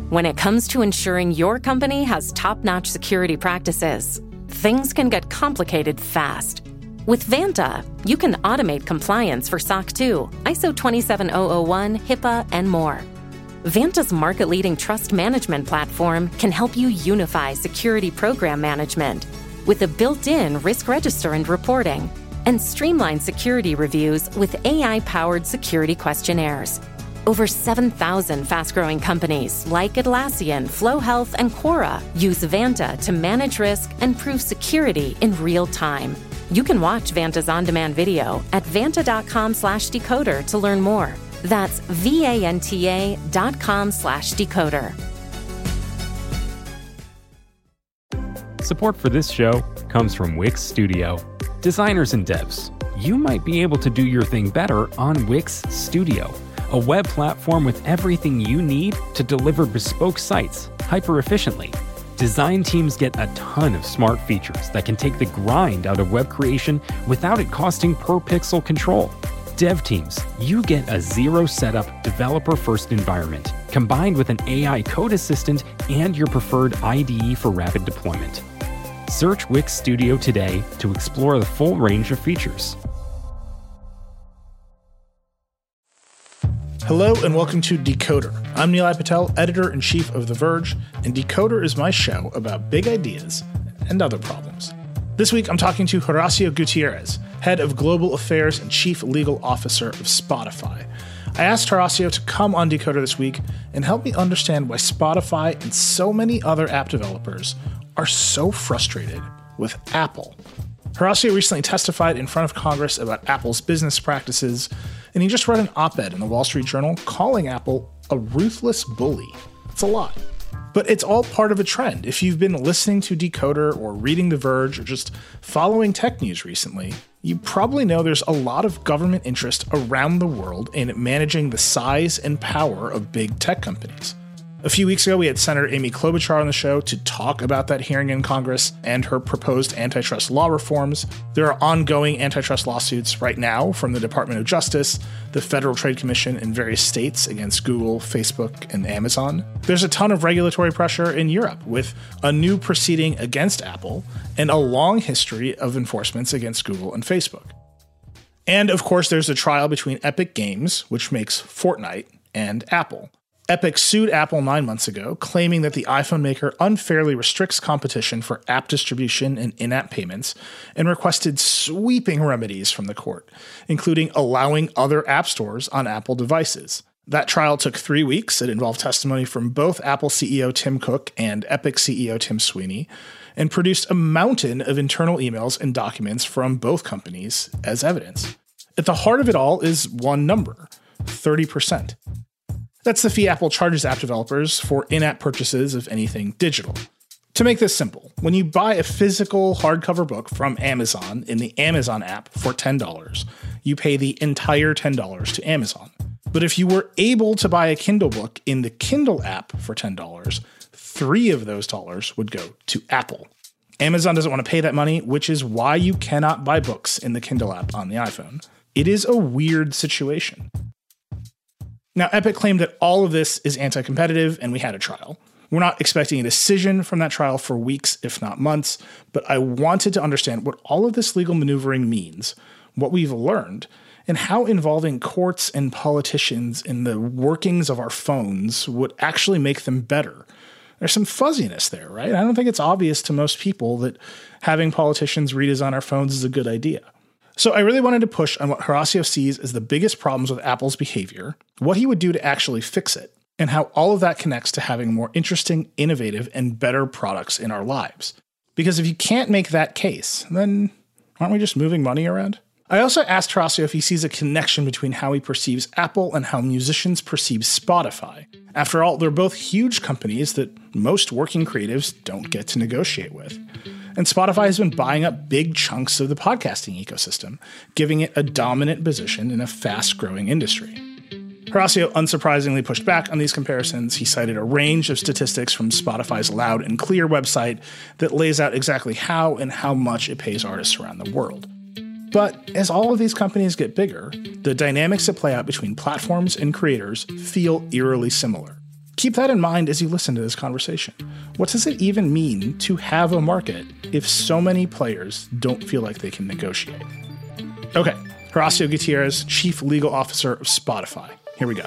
When it comes to ensuring your company has top-notch security practices, things can get complicated fast. With Vanta, you can automate compliance for SOC 2, ISO 27001, HIPAA, and more. Vanta's market-leading trust management platform can help you unify security program management with a built-in risk register and reporting, and streamline security reviews with AI-powered security questionnaires. Over 7,000 fast-growing companies like Atlassian, Flow Health, and Quora use Vanta to manage risk and prove security in real time. You can watch Vanta's on-demand video at vanta.com/decoder to learn more. That's vanta.com/decoder. Support for this show comes from Wix Studio. Designers and devs, you might be able to do your thing better on Wix Studio, a web platform with everything you need to deliver bespoke sites hyper-efficiently. Design teams get a ton of smart features that can take the grind out of web creation without it costing per pixel control. Dev teams, you get a zero-setup, developer-first environment, combined with an AI code assistant and your preferred IDE for rapid deployment. Search Wix Studio today to explore the full range of features. Hello and welcome to Decoder. I'm Nilay Patel, editor-in-chief of The Verge, and Decoder is my show about big ideas and other problems. This week I'm talking to Horacio Gutierrez, head of global affairs and chief legal officer of Spotify. I asked Horacio to come on Decoder this week and help me understand why Spotify and so many other app developers are so frustrated with Apple. Horacio recently testified in front of Congress about Apple's business practices, and he just wrote an op-ed in the Wall Street Journal calling Apple a ruthless bully. It's a lot. But it's all part of a trend. If you've been listening to Decoder or reading The Verge or just following tech news recently, you probably know there's a lot of government interest around the world in managing the size and power of big tech companies. A few weeks ago, we had Senator Amy Klobuchar on the show to talk about that hearing in Congress and her proposed antitrust law reforms. There are ongoing antitrust lawsuits right now from the Department of Justice, the Federal Trade Commission, and various states against Google, Facebook, and Amazon. There's a ton of regulatory pressure in Europe with a new proceeding against Apple and a long history of enforcements against Google and Facebook. And of course, there's a trial between Epic Games, which makes Fortnite, and Apple. Epic sued Apple 9 months ago, claiming that the iPhone maker unfairly restricts competition for app distribution and in-app payments, and requested sweeping remedies from the court, including allowing other app stores on Apple devices. That trial took 3 weeks. It involved testimony from both Apple CEO Tim Cook and Epic CEO Tim Sweeney, and produced a mountain of internal emails and documents from both companies as evidence. At the heart of it all is one number, 30%. That's the fee Apple charges app developers for in-app purchases of anything digital. To make this simple, when you buy a physical hardcover book from Amazon in the Amazon app for $10, you pay the entire $10 to Amazon. But if you were able to buy a Kindle book in the Kindle app for $10, $3 of those dollars would go to Apple. Amazon doesn't want to pay that money, which is why you cannot buy books in the Kindle app on the iPhone. It is a weird situation. Now, Epic claimed that all of this is anti-competitive, and we had a trial. We're not expecting a decision from that trial for weeks, if not months, but I wanted to understand what all of this legal maneuvering means, what we've learned, and how involving courts and politicians in the workings of our phones would actually make them better. There's some fuzziness there, right? I don't think it's obvious to most people that having politicians redesign our phones is a good idea. So I really wanted to push on what Horacio sees as the biggest problems with Apple's behavior, what he would do to actually fix it, and how all of that connects to having more interesting, innovative, and better products in our lives. Because if you can't make that case, then aren't we just moving money around? I also asked Horacio if he sees a connection between how he perceives Apple and how musicians perceive Spotify. After all, they're both huge companies that most working creatives don't get to negotiate with. And Spotify has been buying up big chunks of the podcasting ecosystem, giving it a dominant position in a fast-growing industry. Horacio unsurprisingly pushed back on these comparisons. He cited a range of statistics from Spotify's Loud and Clear website that lays out exactly how and how much it pays artists around the world. But as all of these companies get bigger, the dynamics that play out between platforms and creators feel eerily similar. Keep that in mind as you listen to this conversation. What does it even mean to have a market if so many players don't feel like they can negotiate? Okay, Horacio Gutierrez, Chief Legal Officer of Spotify. Here we go.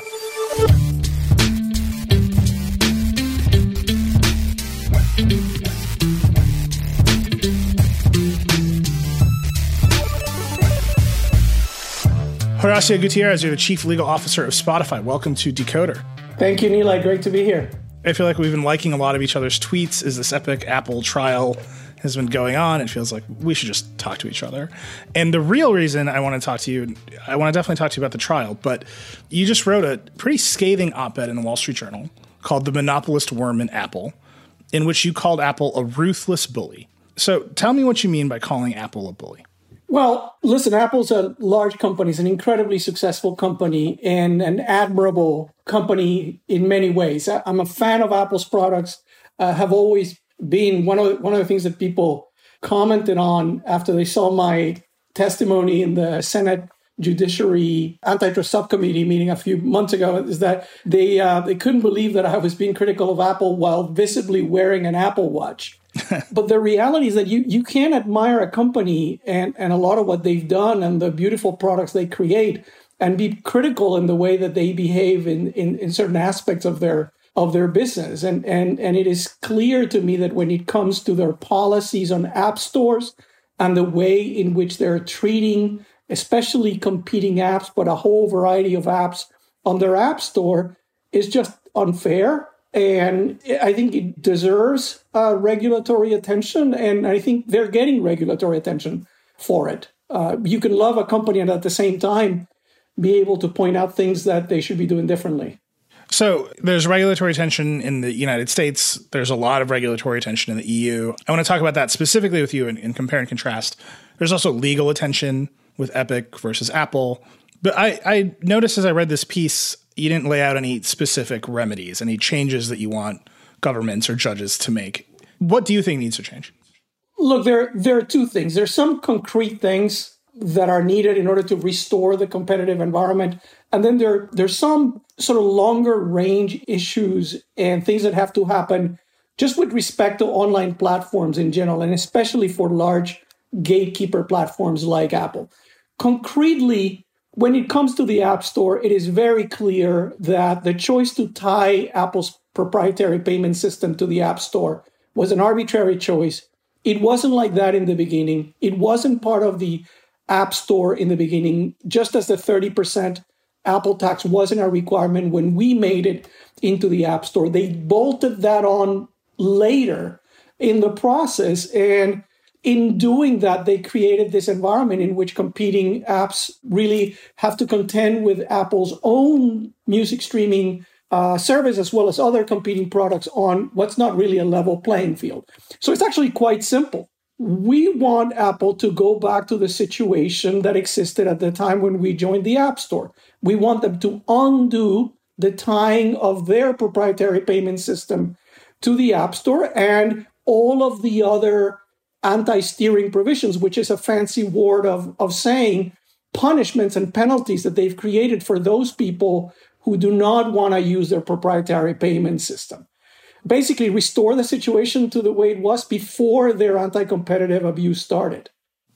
Horacio Gutierrez, you're the Chief Legal Officer of Spotify. Welcome to Decoder. Thank you, Nilay. Great to be here. I feel like we've been liking a lot of each other's tweets as this epic Apple trial has been going on. It feels like we should just talk to each other. And the real reason I want to talk to you, I want to definitely talk to you about the trial, but you just wrote a pretty scathing op-ed in the Wall Street Journal called The Monopolist Worm in Apple, in which you called Apple a ruthless bully. So tell me what you mean by calling Apple a bully. Well, listen, Apple's a large company. It's an incredibly successful company and an admirable company in many ways. I'm a fan of Apple's products, have always been one of the things that people commented on after they saw my testimony in the Senate Judiciary Antitrust Subcommittee meeting a few months ago is that they couldn't believe that I was being critical of Apple while visibly wearing an Apple Watch. But the reality is that you can admire a company and a lot of what they've done and the beautiful products they create and be critical in the way that they behave in certain aspects of their business. And it is clear to me that when it comes to their policies on app stores and the way in which they're treating especially competing apps, but a whole variety of apps on their app store is just unfair. And I think it deserves regulatory attention, and I think they're getting regulatory attention for it. You can love a company and at the same time be able to point out things that they should be doing differently. So there's regulatory attention in the United States. There's a lot of regulatory attention in the EU. I want to talk about that specifically with you and compare and contrast. There's also legal attention with Epic versus Apple. But I noticed as I read this piece, you didn't lay out any specific remedies, any changes that you want governments or judges to make. What do you think needs to change? Look, there are two things. There's some concrete things that are needed in order to restore the competitive environment. And then there's some sort of longer range issues and things that have to happen just with respect to online platforms in general, and especially for large gatekeeper platforms like Apple. Concretely, when it comes to the App Store, it is very clear that the choice to tie Apple's proprietary payment system to the App Store was an arbitrary choice. It wasn't like that in the beginning. It wasn't part of the App Store in the beginning, just as the 30% Apple tax wasn't a requirement when we made it into the App Store. They bolted that on later in the process, and in doing that, they created this environment in which competing apps really have to contend with Apple's own music streaming service, as well as other competing products on what's not really a level playing field. So it's actually quite simple. We want Apple to go back to the situation that existed at the time when we joined the App Store. We want them to undo the tying of their proprietary payment system to the App Store and all of the other anti-steering provisions, which is a fancy word of saying punishments and penalties that they've created for those people who do not want to use their proprietary payment system. Basically restore the situation to the way it was before their anti-competitive abuse started.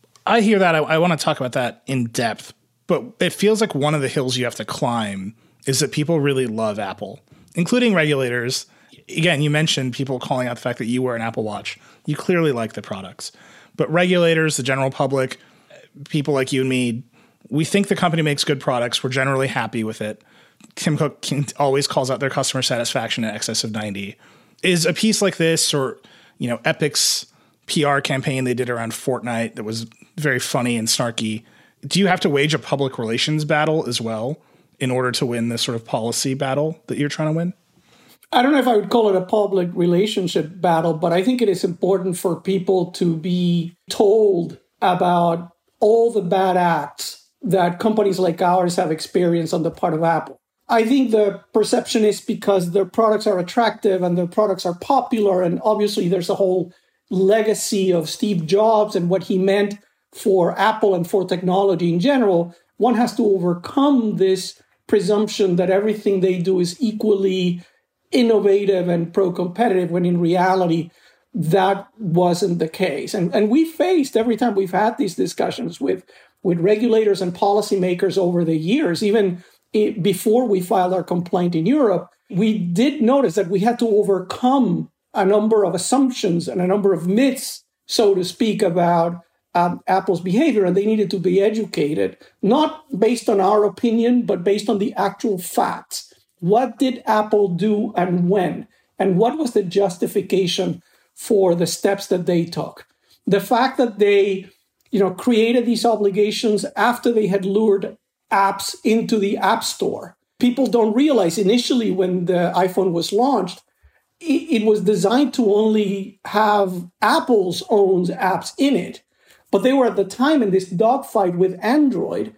I hear that. I want to talk about that in depth, but it feels like one of the hills you have to climb is that people really love Apple, including regulators. Again, you mentioned people calling out the fact that you wear an Apple Watch. You clearly like the products. But regulators, the general public, people like you and me, we think the company makes good products. We're generally happy with it. Tim Cook always calls out their customer satisfaction in excess of 90. Is a piece like this, or Epic's PR campaign they did around Fortnite that was very funny and snarky, do you have to wage a public relations battle as well in order to win this sort of policy battle that you're trying to win? I don't know if I would call it a public relationship battle, but I think it is important for people to be told about all the bad acts that companies like ours have experienced on the part of Apple. I think the perception is because their products are attractive and their products are popular, and obviously there's a whole legacy of Steve Jobs and what he meant for Apple and for technology in general. One has to overcome this presumption that everything they do is equally innovative and pro-competitive, when in reality, that wasn't the case. And we faced, every time we've had these discussions with regulators and policymakers over the years, even before we filed our complaint in Europe, we did notice that we had to overcome a number of assumptions and a number of myths, so to speak, about Apple's behavior, and they needed to be educated, not based on our opinion, but based on the actual facts. What did Apple do and when? And what was the justification for the steps that they took? The fact that they, created these obligations after they had lured apps into the App Store. People don't realize initially when the iPhone was launched, it was designed to only have Apple's own apps in it. But they were at the time in this dogfight with Android,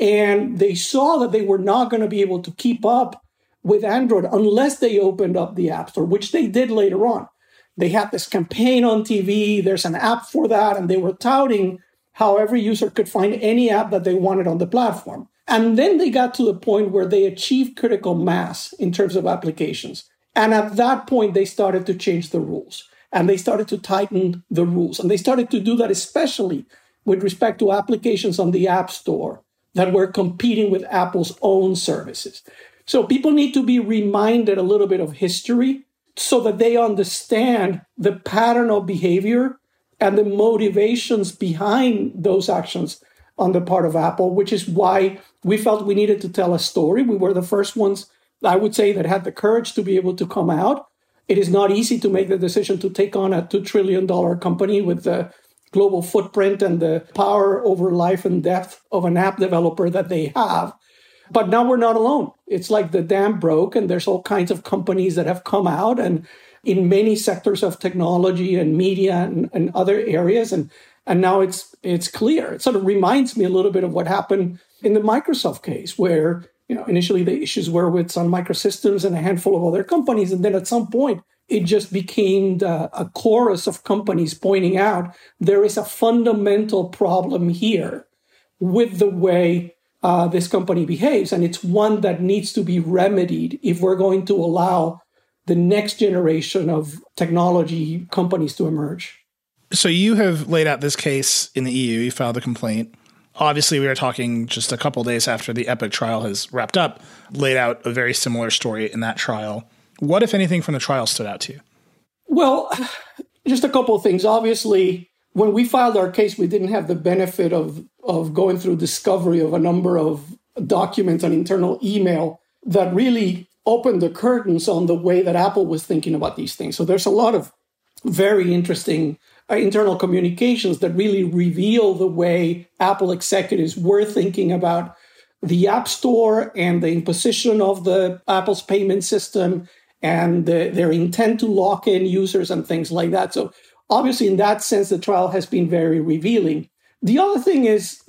and they saw that they were not going to be able to keep up with Android unless they opened up the App Store, which they did later on. They had this campaign on TV, there's an app for that, and they were touting how every user could find any app that they wanted on the platform. And then they got to the point where they achieved critical mass in terms of applications. And at that point, they started to change the rules. And they started to tighten the rules. And they started to do that especially with respect to applications on the App Store that were competing with Apple's own services. So people need to be reminded a little bit of history so that they understand the pattern of behavior and the motivations behind those actions on the part of Apple, which is why we felt we needed to tell a story. We were the first ones, I would say, that had the courage to be able to come out. It is not easy to make the decision to take on a $2 trillion company with the global footprint and the power over life and death of an app developer that they have. But now we're not alone. It's like the dam broke, and there's all kinds of companies that have come out, and in many sectors of technology and media and other areas. And now it's clear. It sort of reminds me a little bit of what happened in the Microsoft case, where initially the issues were with Sun Microsystems and a handful of other companies. And then at some point, it just became a chorus of companies pointing out there is a fundamental problem here with the way this company behaves. And it's one that needs to be remedied if we're going to allow the next generation of technology companies to emerge. So you have laid out this case in the EU. You filed a complaint. Obviously, we are talking just a couple days after the Epic trial has wrapped up, laid out a very similar story in that trial. What, if anything, from the trial stood out to you? Well, just a couple of things. Obviously, when we filed our case, we didn't have the benefit of going through discovery of a number of documents and internal email that really opened the curtains on the way that Apple was thinking about these things. So there's a lot of very interesting internal communications that really reveal the way Apple executives were thinking about the App Store and the imposition of the Apple's payment system and their intent to lock in users and things like that. So obviously, in that sense, the trial has been very revealing. The other thing is,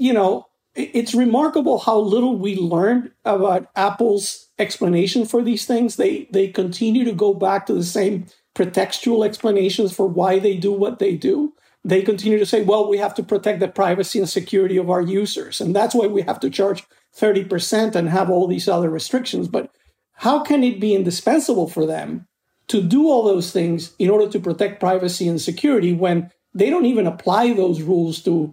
it's remarkable how little we learned about Apple's explanation for these things. They continue to go back to the same pretextual explanations for why they do what they do. They continue to say, well, we have to protect the privacy and security of our users, and that's why we have to charge 30% and have all these other restrictions. But how can it be indispensable for them to do all those things in order to protect privacy and security when they don't even apply those rules to,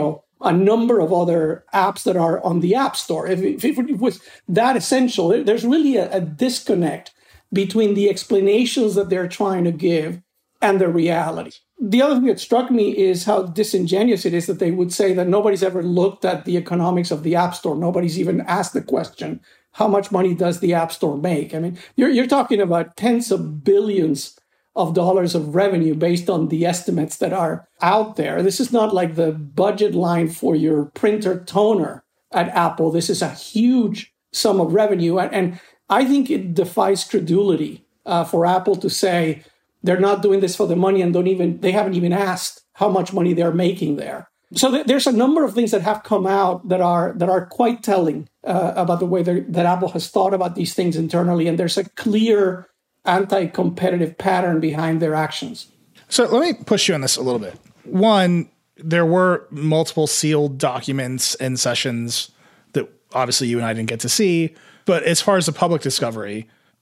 a number of other apps that are on the App Store? If it was that essential, there's really a disconnect between the explanations that they're trying to give and the reality. The other thing that struck me is how disingenuous it is that they would say that nobody's ever looked at the economics of the App Store. Nobody's even asked the question, how much money does the App Store make? I mean, you're talking about tens of billions of dollars of revenue based on the estimates that are out there. This is not like the budget line for your printer toner at Apple. This is a huge sum of revenue. And I think it defies credulity for Apple to say they're not doing this for the money and they haven't even asked how much money they're making there. So there's a number of things that have come out that are quite telling about the way that Apple has thought about these things internally, and there's a clear anti-competitive pattern behind their actions. So let me push you on this a little bit. One, there were multiple sealed documents and sessions that obviously you and I didn't get to see. But as far as the public discovery,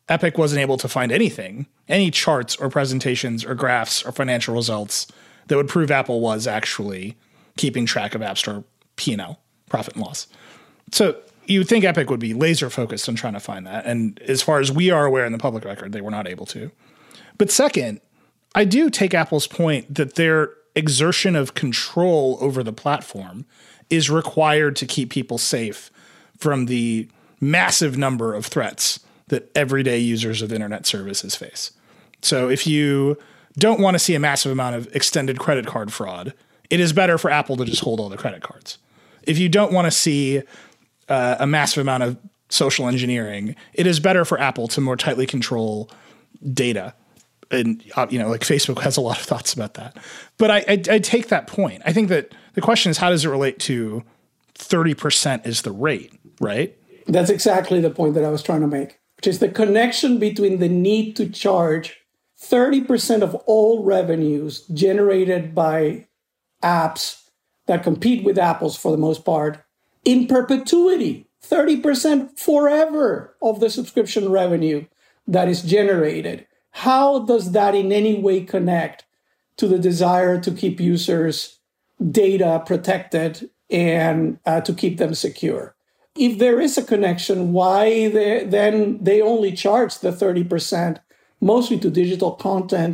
Epic wasn't able to find anything, any charts or presentations or graphs or financial results that would prove Apple was actually keeping track of App Store P&L, profit and loss. So you would think Epic would be laser focused on trying to find that. And as far as we are aware in the public record, they were not able to. But second, I do take Apple's point that their exertion of control over the platform is required to keep people safe from the massive number of threats that everyday users of internet services face. So if you don't want to see a massive amount of extended credit card fraud, it is better for Apple to just hold all the credit cards. If you don't want to see a massive amount of social engineering, it is better for Apple to more tightly control data. And, like Facebook has a lot of thoughts about that. But I take that point. I think that the question is, how does it relate to 30% is the rate, right? That's exactly the point that I was trying to make, which is the connection between the need to charge 30% of all revenues generated by apps that compete with Apple's for the most part in perpetuity, 30% forever of the subscription revenue that is generated. How does that in any way connect to the desire to keep users' data protected and to keep them secure? If there is a connection, why then they only charge the 30%, mostly to digital content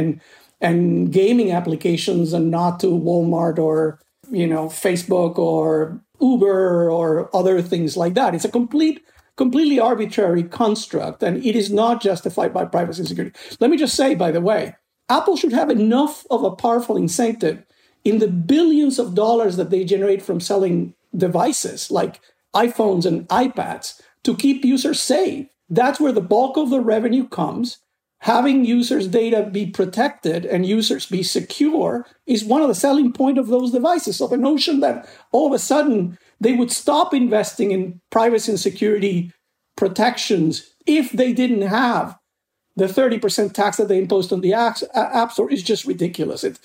and gaming applications, and not to Walmart or Facebook or Uber or other things like that? It's a completely arbitrary construct, and it is not justified by privacy and security. Let me just say, by the way, Apple should have enough of a powerful incentive in the billions of dollars that they generate from selling devices like iPhones and iPads to keep users safe. That's where the bulk of the revenue comes. Having users' data be protected and users be secure is one of the selling points of those devices. So the notion that all of a sudden they would stop investing in privacy and security protections if they didn't have the 30% tax that they imposed on the App Store is just ridiculous. It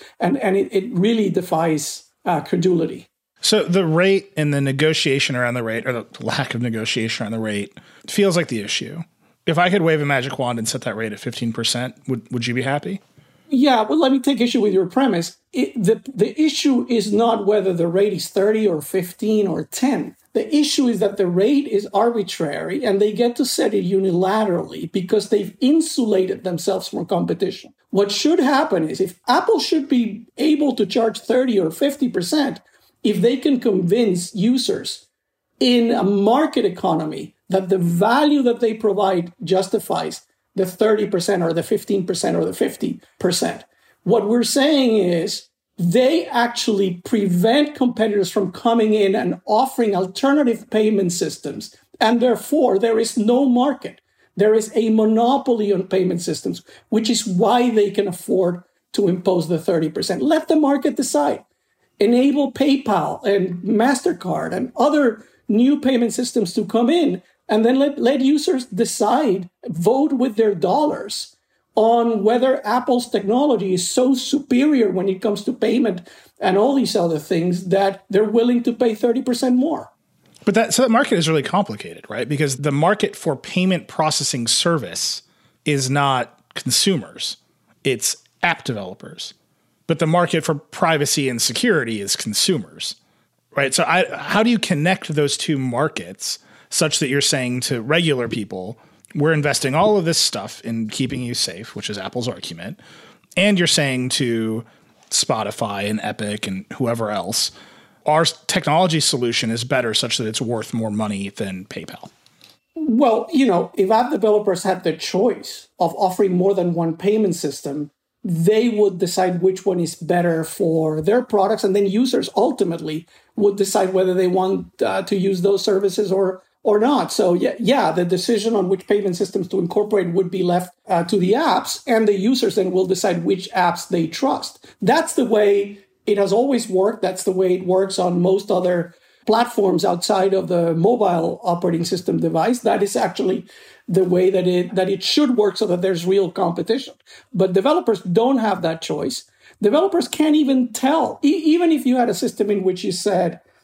really defies credulity. So the rate and the negotiation around the rate, or the lack of negotiation around the rate, feels like the issue. If I could wave a magic wand and set that rate at 15%, would you be happy? Yeah, well, let me take issue with your premise. The issue is not whether the rate is 30 or 15 or 10. The issue is that the rate is arbitrary and they get to set it unilaterally because they've insulated themselves from competition. What should happen is, if Apple should be able to charge 30 or 50%, if they can convince users in a market economy that the value that they provide justifies the 30% or the 15% or the 50%. What we're saying is they actually prevent competitors from coming in and offering alternative payment systems. And therefore, there is no market. There is a monopoly on payment systems, which is why they can afford to impose the 30%. Let the market decide. Enable PayPal and MasterCard and other new payment systems to come in, and then let users decide, vote with their dollars on whether Apple's technology is so superior when it comes to payment and all these other things that they're willing to pay 30% more. But that market is really complicated, right? Because the market for payment processing service is not consumers, it's app developers. But the market for privacy and security is consumers, right? So how do you connect those two markets such that you're saying to regular people, we're investing all of this stuff in keeping you safe, which is Apple's argument, and you're saying to Spotify and Epic and whoever else, our technology solution is better such that it's worth more money than PayPal? Well, if app developers had the choice of offering more than one payment system, they would decide which one is better for their products, and then users ultimately would decide whether they want to use those services or not. So the decision on which payment systems to incorporate would be left to the apps, and the users then will decide which apps they trust. That's the way it has always worked. That's the way it works on most other platforms outside of the mobile operating system device. That is actually the way that it should work, so that there's real competition. But developers don't have that choice. Developers can't even tell. Even if you had a system in which you said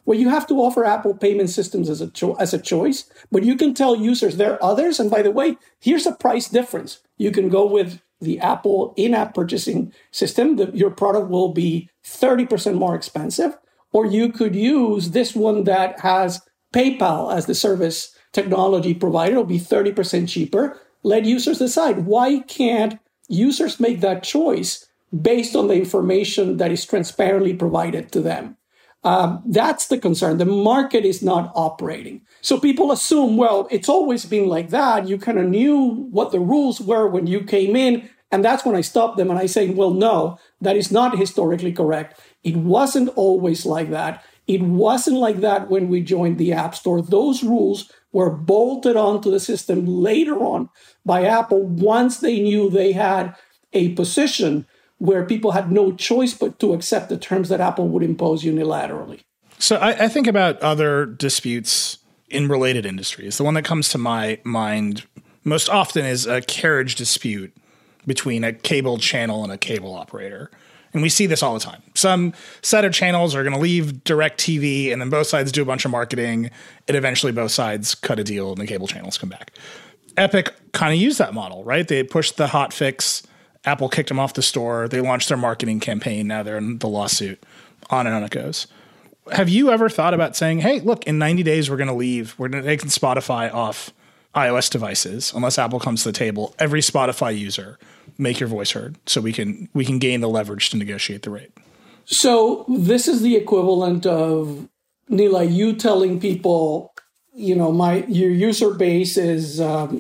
Well, you have to offer Apple payment systems as a choice, but you can tell users there are others. And by the way, here's a price difference. You can go with the Apple in-app purchasing system. Your product will be 30% more expensive, or you could use this one that has PayPal as the service technology provider. It'll be 30% cheaper. Let users decide. Why can't users make that choice based on the information that is transparently provided to them? That's the concern. The market is not operating. So people assume, well, it's always been like that. You kind of knew what the rules were when you came in. And that's when I stop them and I say, well, no, that is not historically correct. It wasn't always like that. It wasn't like that when we joined the App Store. Those rules were bolted onto the system later on by Apple once they knew they had a position where people had no choice but to accept the terms that Apple would impose unilaterally. So I think about other disputes in related industries. The one that comes to my mind most often is a carriage dispute between a cable channel and a cable operator. And we see this all the time. Some set of channels are going to leave DirecTV, and then both sides do a bunch of marketing, and eventually both sides cut a deal, and the cable channels come back. Epic kind of used that model, right? They pushed the hot fix. Apple kicked them off the store. They launched their marketing campaign. Now they're in the lawsuit. On and on it goes. Have you ever thought about saying, hey, look, in 90 days, we're going to leave. We're going to take Spotify off iOS devices unless Apple comes to the table. Every Spotify user, make your voice heard so we can gain the leverage to negotiate the rate. So this is the equivalent of, Nilay, you telling people, your user base is,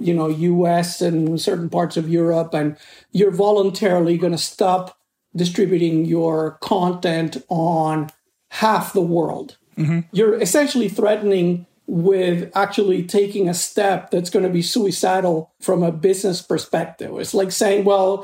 US and certain parts of Europe, and you're voluntarily going to stop distributing your content on half the world. Mm-hmm. You're essentially threatening with actually taking a step that's going to be suicidal from a business perspective. It's like saying, well,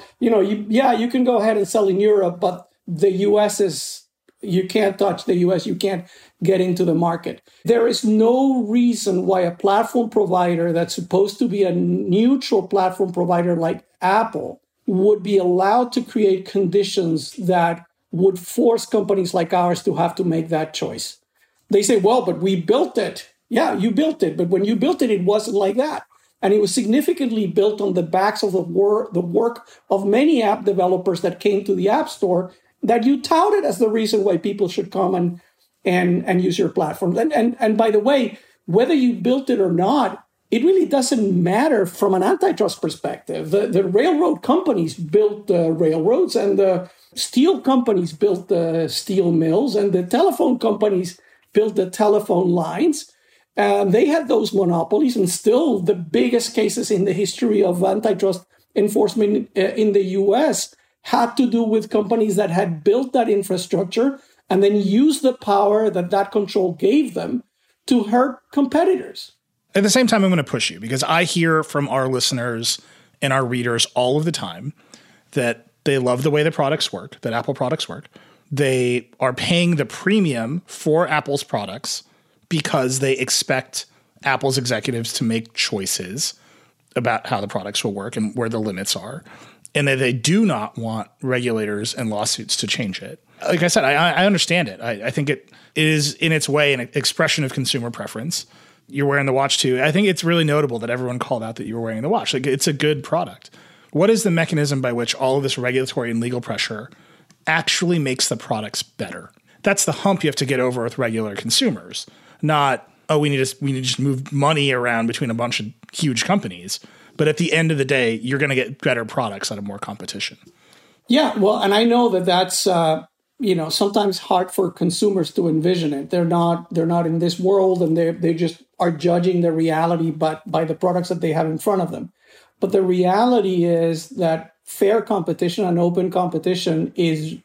you can go ahead and sell in Europe, but the US you can't touch the US, you can't get into the market. There is no reason why a platform provider that's supposed to be a neutral platform provider like Apple would be allowed to create conditions that would force companies like ours to have to make that choice. They say, well, but we built it. Yeah, you built it. But when you built it, it wasn't like that. And it was significantly built on the backs of the work of many app developers that came to the App Store that you touted as the reason why people should come and use your platform. And by the way, whether you built it or not, it really doesn't matter from an antitrust perspective. The railroad companies built the railroads, and the steel companies built the steel mills, and the telephone companies built the telephone lines. And they had those monopolies, and still the biggest cases in the history of antitrust enforcement in the US had to do with companies that had built that infrastructure and then used the power that control gave them to hurt competitors. At the same time, I'm going to push you because I hear from our listeners and our readers all of the time that they love the way the products work, that Apple products work. They are paying the premium for Apple's products because they expect Apple's executives to make choices about how the products will work and where the limits are, and that they do not want regulators and lawsuits to change it. Like I said, I understand it. I think it is in its way an expression of consumer preference. You're wearing the watch too. I think it's really notable that everyone called out that you were wearing the watch. Like, it's a good product. What is the mechanism by which all of this regulatory and legal pressure actually makes the products better? That's the hump you have to get over with regular consumers. Not, we need to just move money around between a bunch of huge companies. But at the end of the day, you're going to get better products out of more competition. Yeah, well, and I know that's sometimes hard for consumers to envision it. They're not in this world, and they just are judging the reality by the products that they have in front of them. But the reality is that fair competition and open competition is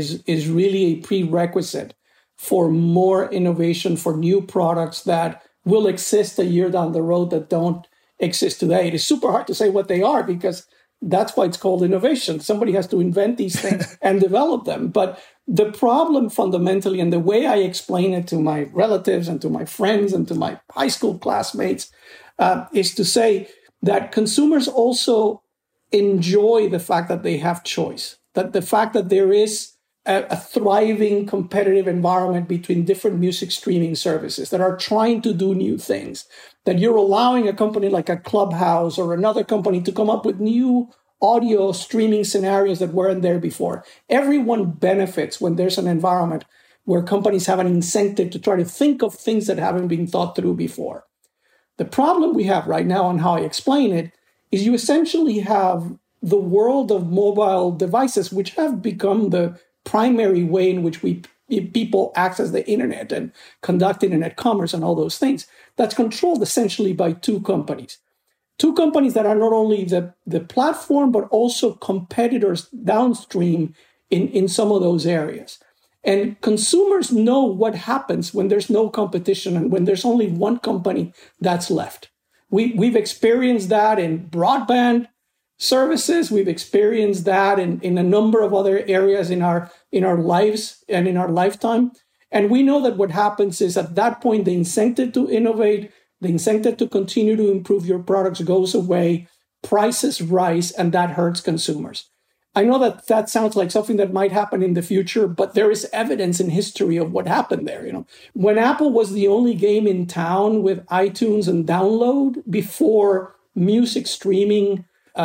really a prerequisite for more innovation, for new products that will exist a year down the road that don't exist today. It is super hard to say what they are because that's why it's called innovation. Somebody has to invent these things and develop them. But the problem fundamentally, and the way I explain it to my relatives and to my friends and to my high school classmates, is to say that consumers also enjoy the fact that they have choice, that the fact that there is a thriving competitive environment between different music streaming services that are trying to do new things, that you're allowing a company like a Clubhouse or another company to come up with new audio streaming scenarios that weren't there before. Everyone benefits when there's an environment where companies have an incentive to try to think of things that haven't been thought through before. The problem we have right now, and how I explain it, is you essentially have the world of mobile devices, which have become the primary way in which people access the internet and conduct internet commerce and all those things. That's controlled essentially by two companies. Two companies that are not only the platform, but also competitors downstream in some of those areas. And consumers know what happens when there's no competition and when there's only one company that's left. We've experienced that in broadband services. We've experienced that in a number of other areas in our lives and in our lifetime. And we know that what happens is at that point, the incentive to innovate, the incentive to continue to improve your products goes away, prices rise, and that hurts consumers. I know that sounds like something that might happen in the future, but there is evidence in history of what happened there. When Apple was the only game in town with iTunes and download before music streaming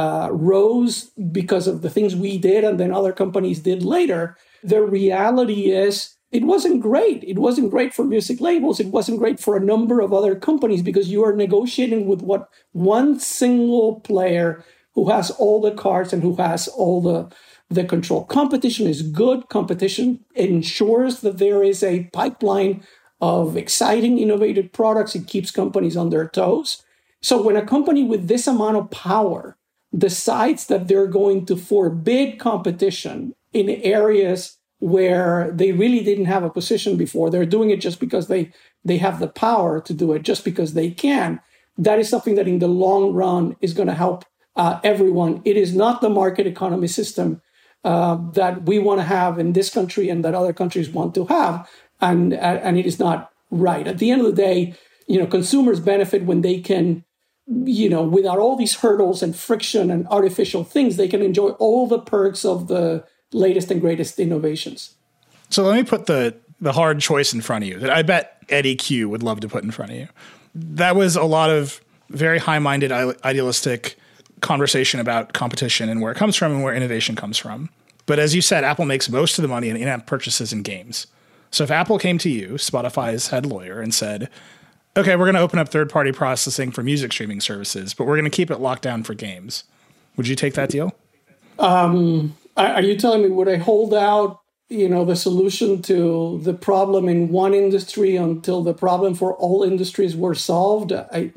rose because of the things we did and then other companies did later, the reality is it wasn't great. It wasn't great for music labels. It wasn't great for a number of other companies because you are negotiating with what one single player who has all the cards and who has all the control. Competition is good. Competition ensures that there is a pipeline of exciting, innovative products. It keeps companies on their toes. So when a company with this amount of power decides that they're going to forbid competition in areas where they really didn't have a position before, they're doing it just because they have the power to do it, just because they can, that is something that in the long run is going to help everyone. It is not the market economy system that we want to have in this country and that other countries want to have. And it is not right. At the end of the day, consumers benefit when they can, without all these hurdles and friction and artificial things, they can enjoy all the perks of the latest and greatest innovations. So let me put the hard choice in front of you that I bet Eddie Q would love to put in front of you. That was a lot of very high-minded, idealistic conversation about competition and where it comes from and where innovation comes from. But as you said, Apple makes most of the money in in-app purchases in games. So if Apple came to you, Spotify's head lawyer, and said, okay, we're going to open up third-party processing for music streaming services, but we're going to keep it locked down for games, would you take that deal? Are you telling me, would I hold out, the solution to the problem in one industry until the problem for all industries were solved?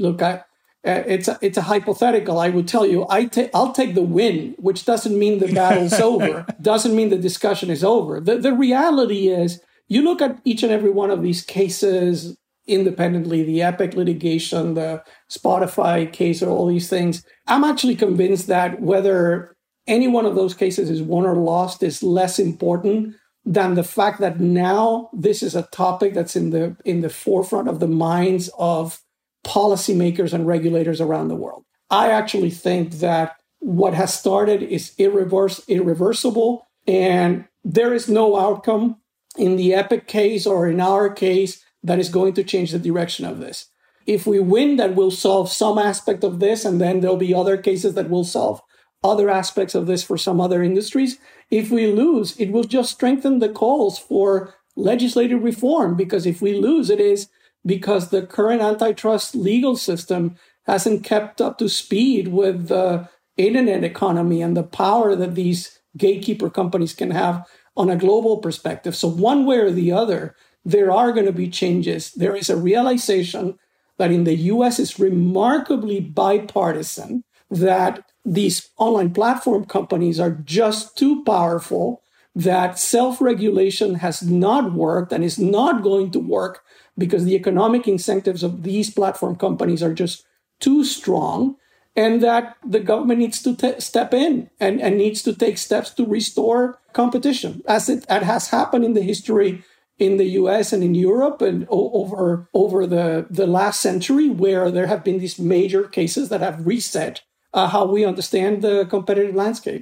It's a hypothetical. I would tell you, I'll take the win, which doesn't mean the battle's over, doesn't mean the discussion is over. The reality is, you look at each and every one of these cases independently, the Epic litigation, the Spotify case, or all these things. I'm actually convinced that whether any one of those cases is won or lost is less important than the fact that now this is a topic that's in the forefront of the minds of policymakers and regulators around the world. I actually think that what has started is irreversible, and there is no outcome in the Epic case or in our case that is going to change the direction of this. If we win, that will solve some aspect of this, and then there'll be other cases that will solve other aspects of this for some other industries. If we lose, it will just strengthen the calls for legislative reform, because if we lose, it is because the current antitrust legal system hasn't kept up to speed with the internet economy and the power that these gatekeeper companies can have on a global perspective. So one way or the other, there are going to be changes. There is a realization that in the US is remarkably bipartisan, that these online platform companies are just too powerful, that self-regulation has not worked and is not going to work because the economic incentives of these platform companies are just too strong, and that the government needs to step in and needs to take steps to restore competition, as it has happened in the history in the US and in Europe and over the last century, where there have been these major cases that have reset how we understand the competitive landscape.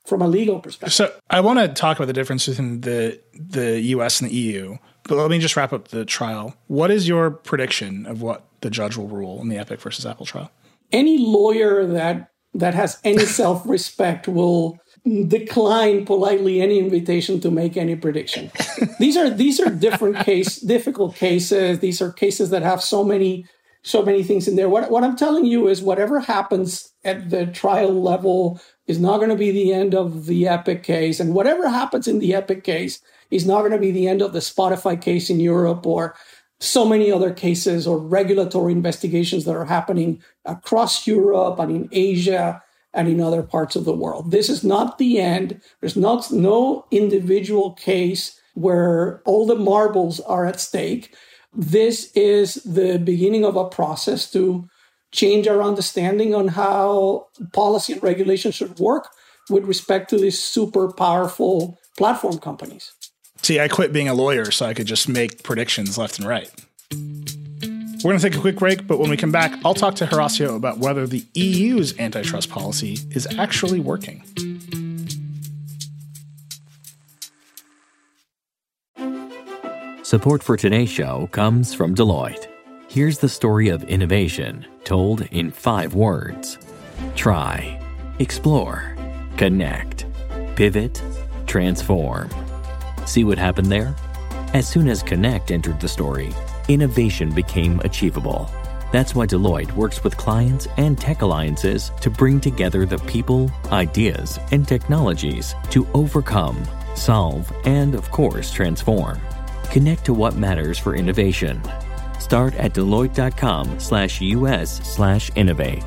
from a legal perspective. So I want to talk about the difference between the US and the EU, but let me just wrap up the trial. What is your prediction of what the judge will rule in the Epic versus Apple trial? Any lawyer that has any self-respect will decline politely any invitation to make any prediction. These are difficult cases. These are cases that have so many things in there. What I'm telling you is whatever happens at the trial level is not going to be the end of the Epic case. And whatever happens in the Epic case is not going to be the end of the Spotify case in Europe or so many other cases or regulatory investigations that are happening across Europe and in Asia and in other parts of the world. This is not the end. There's no individual case where all the marbles are at stake. This is the beginning of a process to change our understanding on how policy and regulation should work with respect to these super powerful platform companies. See, I quit being a lawyer so I could just make predictions left and right. We're going to take a quick break, but when we come back, I'll talk to Horacio about whether the EU's antitrust policy is actually working. Support for today's show comes from Deloitte. Here's the story of innovation told in 5 words. Try, explore, connect, pivot, transform. See what happened there? As soon as Connect entered the story, innovation became achievable. That's why Deloitte works with clients and tech alliances to bring together the people, ideas, and technologies to overcome, solve, and of course, transform. Connect to what matters for innovation. Start at Deloitte.com/US/innovate.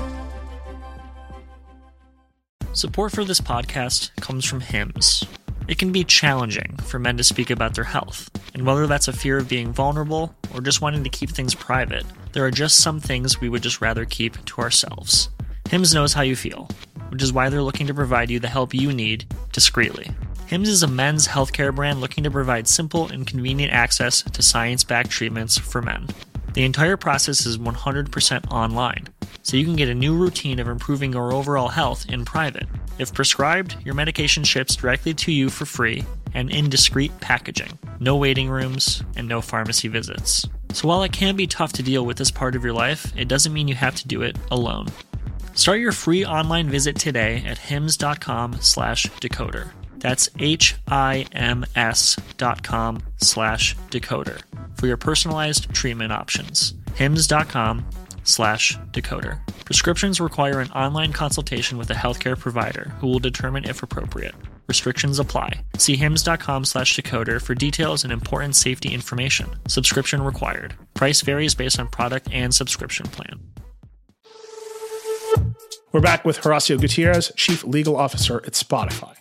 Support for this podcast comes from Hims. It can be challenging for men to speak about their health, and whether that's a fear of being vulnerable or just wanting to keep things private, there are just some things we would just rather keep to ourselves. Hims knows how you feel, which is why they're looking to provide you the help you need discreetly. Hims is a men's healthcare brand looking to provide simple and convenient access to science-backed treatments for men. The entire process is 100% online, so you can get a new routine of improving your overall health in private. If prescribed, your medication ships directly to you for free and in discreet packaging. No waiting rooms and no pharmacy visits. So while it can be tough to deal with this part of your life, it doesn't mean you have to do it alone. Start your free online visit today at hims.com/decoder. That's HIMS.com/decoder for your personalized treatment options. hims.com/decoder. Prescriptions require an online consultation with a healthcare provider who will determine if appropriate. Restrictions apply. See hims.com/decoder for details and important safety information. Subscription required. Price varies based on product and subscription plan. We're back with Horacio Gutierrez, Chief Legal Officer at Spotify.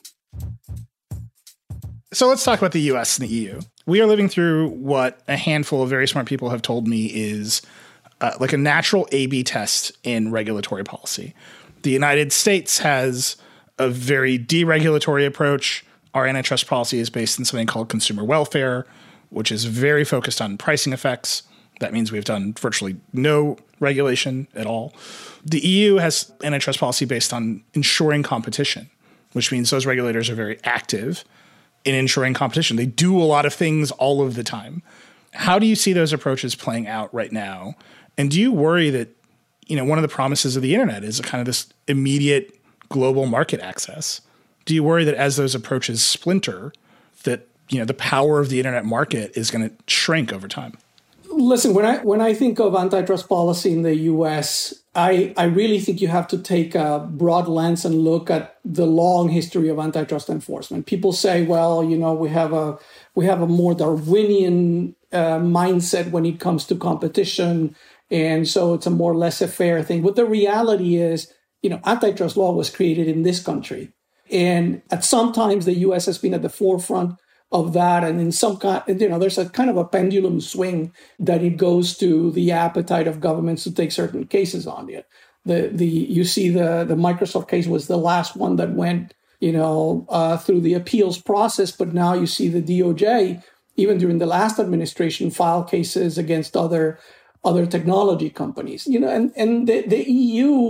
So let's talk about the US and the EU. We are living through what a handful of very smart people have told me is like a natural A/B test in regulatory policy. The United States has a very deregulatory approach. Our antitrust policy is based on something called consumer welfare, which is very focused on pricing effects. That means we've done virtually no regulation at all. The EU has antitrust policy based on ensuring competition, which means those regulators are very active in ensuring competition. They do a lot of things all of the time. How do you see those approaches playing out right now? And do you worry that, one of the promises of the internet is kind of this immediate global market access? Do you worry that as those approaches splinter, that, the power of the internet market is going to shrink over time? Listen, when I think of antitrust policy in the U.S., I really think you have to take a broad lens and look at the long history of antitrust enforcement. People say, well, we have a more Darwinian mindset when it comes to competition, and so it's a more laissez-faire thing. But the reality is, antitrust law was created in this country, and at some times the U.S. has been at the forefront of that, and in some kind, there's a kind of a pendulum swing that it goes to the appetite of governments to take certain cases on it. You see the Microsoft case was the last one that went through the appeals process, but now you see the DOJ, even during the last administration, file cases against other technology companies. And the EU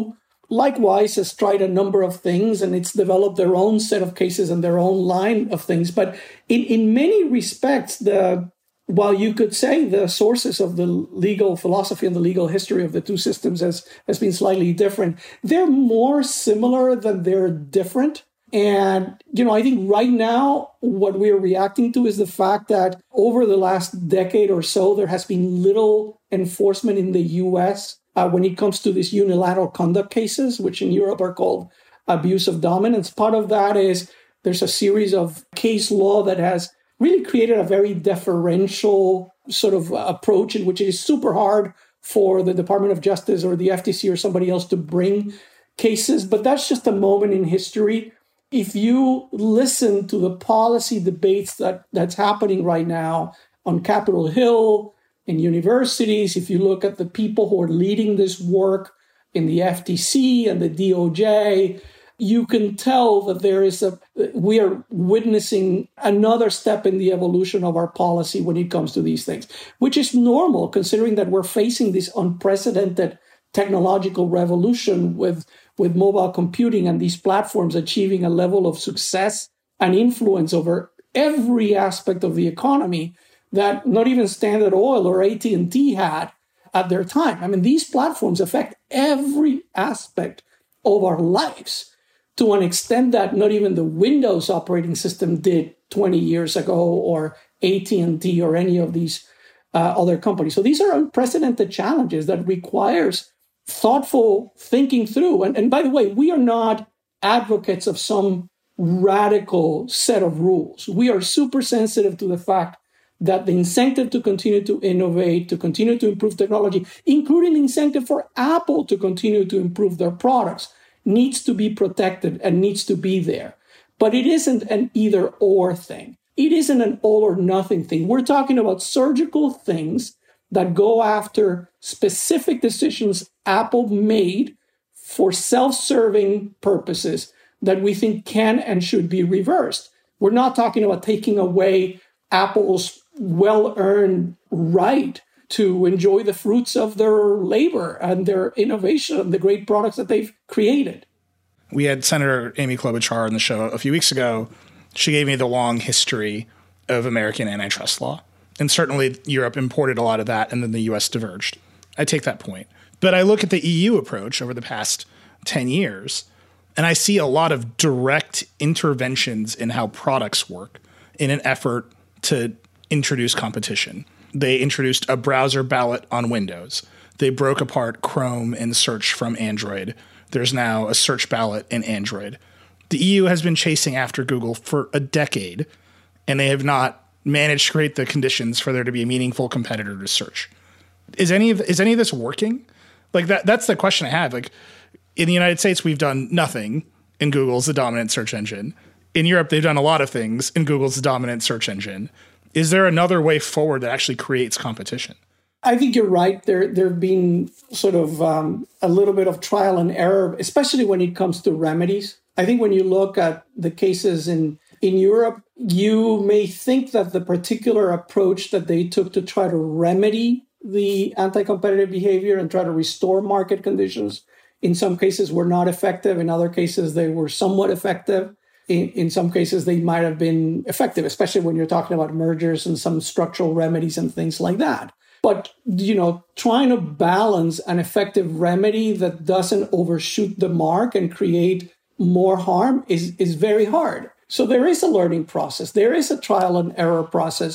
likewise has tried a number of things, and it's developed their own set of cases and their own line of things. But in many respects, while you could say the sources of the legal philosophy and the legal history of the two systems has been slightly different, they're more similar than they're different. And, I think right now what we're reacting to is the fact that over the last decade or so, there has been little enforcement in the U.S. When it comes to these unilateral conduct cases, which in Europe are called abuse of dominance. Part of that is there's a series of case law that has really created a very deferential sort of approach in which it is super hard for the Department of Justice or the FTC or somebody else to bring cases. But that's just a moment in history. If you listen to the policy debates that's happening right now on Capitol Hill, in universities, if you look at the people who are leading this work in the FTC and the DOJ, you can tell that we are witnessing another step in the evolution of our policy when it comes to these things, which is normal considering that we're facing this unprecedented technological revolution with mobile computing and these platforms achieving a level of success and influence over every aspect of the economy that not even Standard Oil or AT&T had at their time. I mean, these platforms affect every aspect of our lives to an extent that not even the Windows operating system did 20 years ago, or AT&T or any of these other companies. So these are unprecedented challenges that requires thoughtful thinking through. And by the way, we are not advocates of some radical set of rules. We are super sensitive to the fact that the incentive to continue to innovate, to continue to improve technology, including the incentive for Apple to continue to improve their products, needs to be protected and needs to be there. But it isn't an either-or thing. It isn't an all-or-nothing thing. We're talking about surgical things that go after specific decisions Apple made for self-serving purposes that we think can and should be reversed. We're not talking about taking away Apple's well-earned right to enjoy the fruits of their labor and their innovation and the great products that they've created. We had Senator Amy Klobuchar on the show a few weeks ago. She gave me the long history of American antitrust law. And certainly Europe imported a lot of that, and then the U.S. diverged. I take that point. But I look at the EU approach over the past 10 years, and I see a lot of direct interventions in how products work in an effort to introduce competition. They introduced a browser ballot on Windows. They broke apart Chrome and search from Android. There's now a search ballot in Android. The EU has been chasing after Google for a decade, and they have not managed to create the conditions for there to be a meaningful competitor to search. Is any of this working? Like that's the question I have. Like in the United States, we've done nothing, and Google's the dominant search engine. In Europe, they've done a lot of things, and Google's the dominant search engine. Is there another way forward that actually creates competition? I think you're right. There have been sort of a little bit of trial and error, especially when it comes to remedies. I think when you look at the cases in Europe, you may think that the particular approach that they took to try to remedy the anti-competitive behavior and try to restore market conditions, in some cases were not effective. In other cases, they were somewhat effective. In some cases, they might have been effective, especially when you're talking about mergers and some structural remedies and things like that. But, trying to balance an effective remedy that doesn't overshoot the mark and create more harm is very hard. So there is a learning process. There is a trial and error process.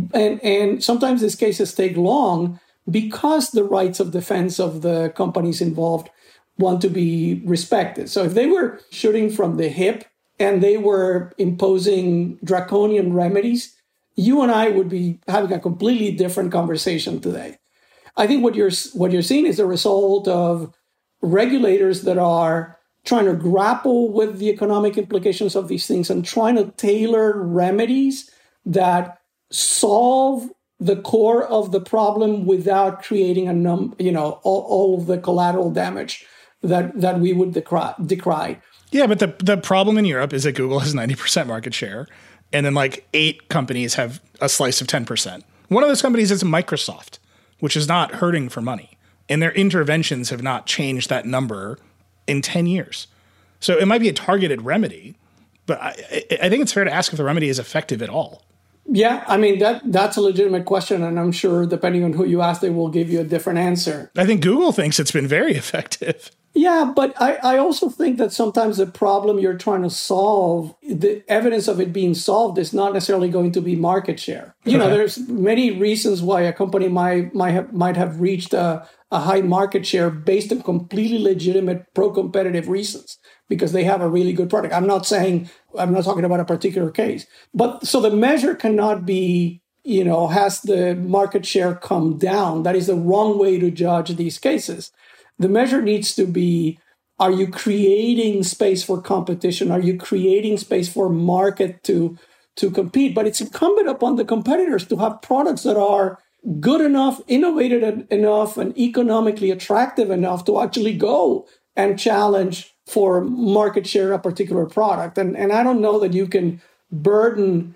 And sometimes these cases take long because the rights of defense of the companies involved want to be respected. So if they were shooting from the hip and they were imposing draconian remedies, you and I would be having a completely different conversation today. I think what you're seeing is a result of regulators that are trying to grapple with the economic implications of these things and trying to tailor remedies that solve the core of the problem without creating all of the collateral damage that we would decry. Yeah, but the problem in Europe is that Google has 90% market share, and then 8 companies have a slice of 10%. One of those companies is Microsoft, which is not hurting for money. And their interventions have not changed that number in 10 years. So it might be a targeted remedy, but I think it's fair to ask if the remedy is effective at all. Yeah, I mean, that's a legitimate question, and I'm sure depending on who you ask, they will give you a different answer. I think Google thinks it's been very effective. Yeah, but I also think that sometimes the problem you're trying to solve, the evidence of it being solved is not necessarily going to be market share. You know, there's many reasons why a company might have reached a high market share based on completely legitimate pro-competitive reasons because they have a really good product. I'm not talking about a particular case. But so the measure cannot be, has the market share come down? That is the wrong way to judge these cases. The measure needs to be, are you creating space for competition? Are you creating space for market to compete? But it's incumbent upon the competitors to have products that are good enough, innovative enough, and economically attractive enough to actually go and challenge for market share a particular product. And I don't know that you can burden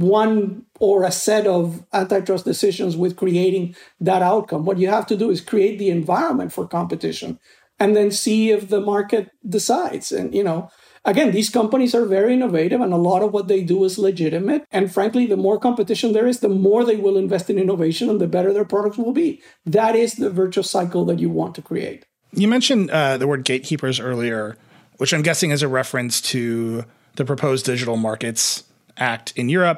one or a set of antitrust decisions with creating that outcome. What you have to do is create the environment for competition and then see if the market decides. And, again, these companies are very innovative and a lot of what they do is legitimate. And frankly, the more competition there is, the more they will invest in innovation and the better their products will be. That is the virtuous cycle that you want to create. You mentioned the word gatekeepers earlier, which I'm guessing is a reference to the proposed Digital Markets Act in Europe.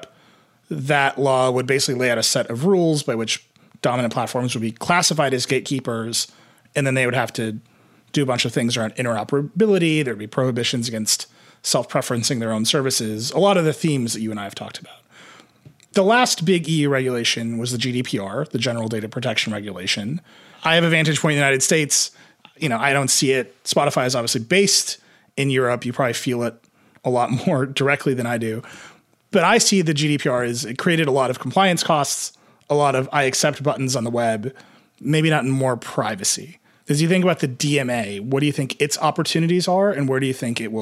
That law would basically lay out a set of rules by which dominant platforms would be classified as gatekeepers, and then they would have to do a bunch of things around interoperability. There'd be prohibitions against self-preferencing their own services, a lot of the themes that you and I have talked about. The last big EU regulation was the GDPR, the General Data Protection Regulation. I have a vantage point in the United States. I don't see it. Spotify is obviously based in Europe. You probably feel it a lot more directly than I do. But I see the GDPR as it created a lot of compliance costs, a lot of I accept buttons on the web, maybe not in more privacy. As you think about the DMA, what do you think its opportunities are, and where do you think it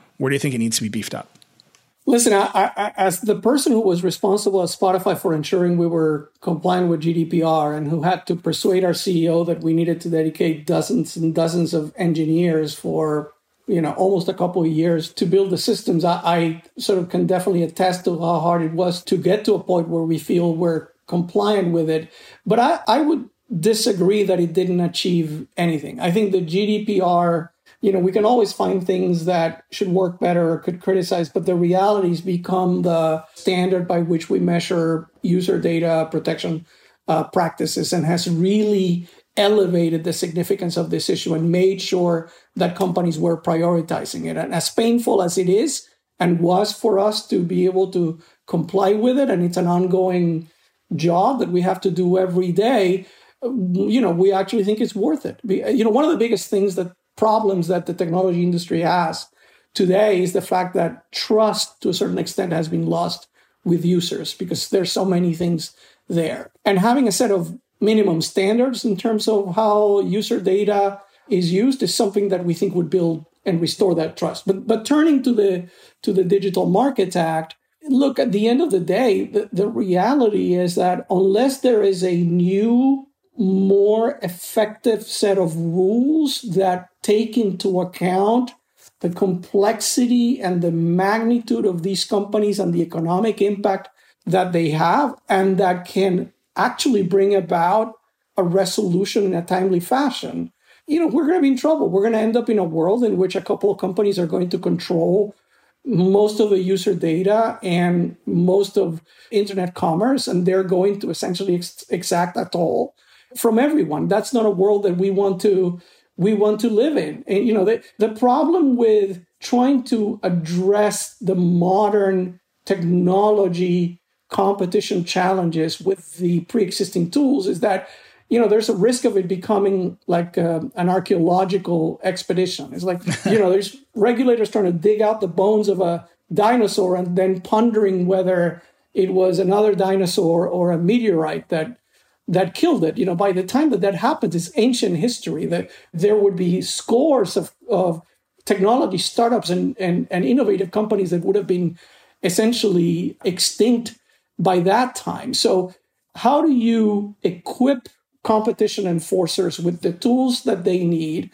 needs to be beefed up? Listen, I, as the person who was responsible at Spotify for ensuring we were compliant with GDPR and who had to persuade our CEO that we needed to dedicate dozens and dozens of engineers for almost a couple of years to build the systems, I sort of can definitely attest to how hard it was to get to a point where we feel we're compliant with it. But I would disagree that it didn't achieve anything. I think the GDPR, we can always find things that should work better or could criticize, but the realities become the standard by which we measure user data protection practices and has really elevated the significance of this issue and made sure that companies were prioritizing it. And as painful as it is and was for us to be able to comply with it, and it's an ongoing job that we have to do every day, we actually think it's worth it. One of the biggest problems that the technology industry has today is the fact that trust to a certain extent has been lost with users because there's so many things there. And having a set of minimum standards in terms of how user data is used is something that we think would build and restore that trust. But turning to the Digital Markets Act, look, at the end of the day, the reality is that unless there is a new, more effective set of rules that take into account the complexity and the magnitude of these companies and the economic impact that they have, and that can actually bring about a resolution in a timely fashion, we're going to be in trouble. We're going to end up in a world in which a couple of companies are going to control most of the user data and most of internet commerce, and they're going to essentially exact a toll from everyone. That's not a world that we want to live in. And, the problem with trying to address the modern technology competition challenges with the pre-existing tools is that, there's a risk of it becoming like an archaeological expedition. It's like, there's regulators trying to dig out the bones of a dinosaur and then pondering whether it was another dinosaur or a meteorite that killed it. By the time that happens, it's ancient history. That there would be scores of technology startups and innovative companies that would have been essentially extinct by that time. So how do you equip competition enforcers with the tools that they need,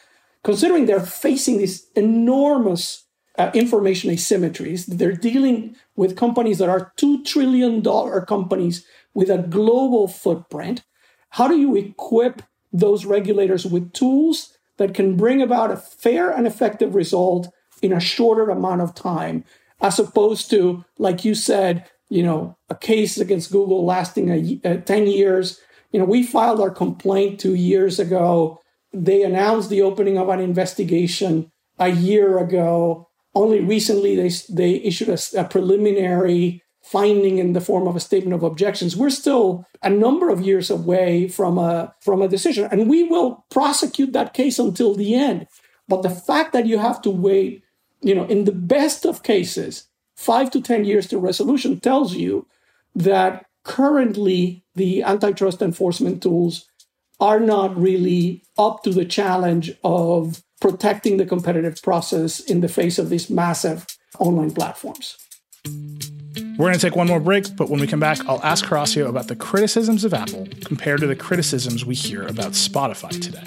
considering they're facing these enormous information asymmetries, they're dealing with companies that are $2 trillion companies with a global footprint. How do you equip those regulators with tools that can bring about a fair and effective result in a shorter amount of time, as opposed to, like you said, a case against Google lasting 10 years. We filed our complaint 2 years ago. They announced the opening of an investigation a year ago. Only recently, they issued a preliminary finding in the form of a statement of objections. We're still a number of years away from a decision, and we will prosecute that case until the end. But the fact that you have to wait, in the best of cases, 5 to 10 years to resolution tells you that currently the antitrust enforcement tools are not really up to the challenge of protecting the competitive process in the face of these massive online platforms. We're going to take one more break, but when we come back, I'll ask Horacio about the criticisms of Apple compared to the criticisms we hear about Spotify today.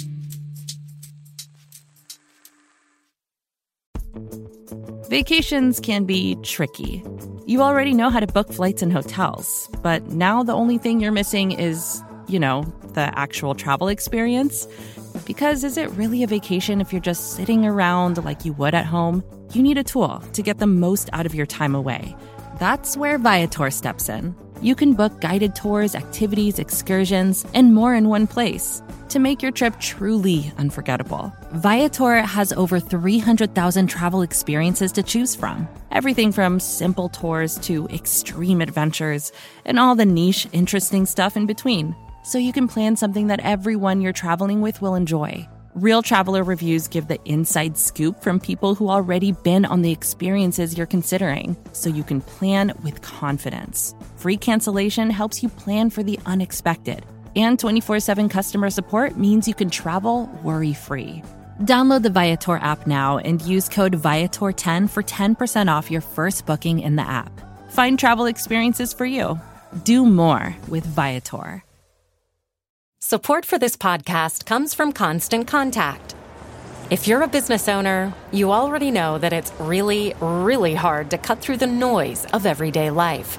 Vacations can be tricky. You already know how to book flights and hotels, but now the only thing you're missing is, the actual travel experience. Because is it really a vacation if you're just sitting around like you would at home? You need a tool to get the most out of your time away. That's where Viator steps in. You can book guided tours, activities, excursions, and more in one place to make your trip truly unforgettable. Viator has over 300,000 travel experiences to choose from. Everything from simple tours to extreme adventures and all the niche, interesting stuff in between. So you can plan something that everyone you're traveling with will enjoy. Real traveler reviews give the inside scoop from people who already been on the experiences you're considering, so you can plan with confidence. Free cancellation helps you plan for the unexpected. And 24/7 customer support means you can travel worry-free. Download the Viator app now and use code Viator10 for 10% off your first booking in the app. Find travel experiences for you. Do more with Viator. Support for this podcast comes from Constant Contact. If you're a business owner, you already know that it's really, really hard to cut through the noise of everyday life.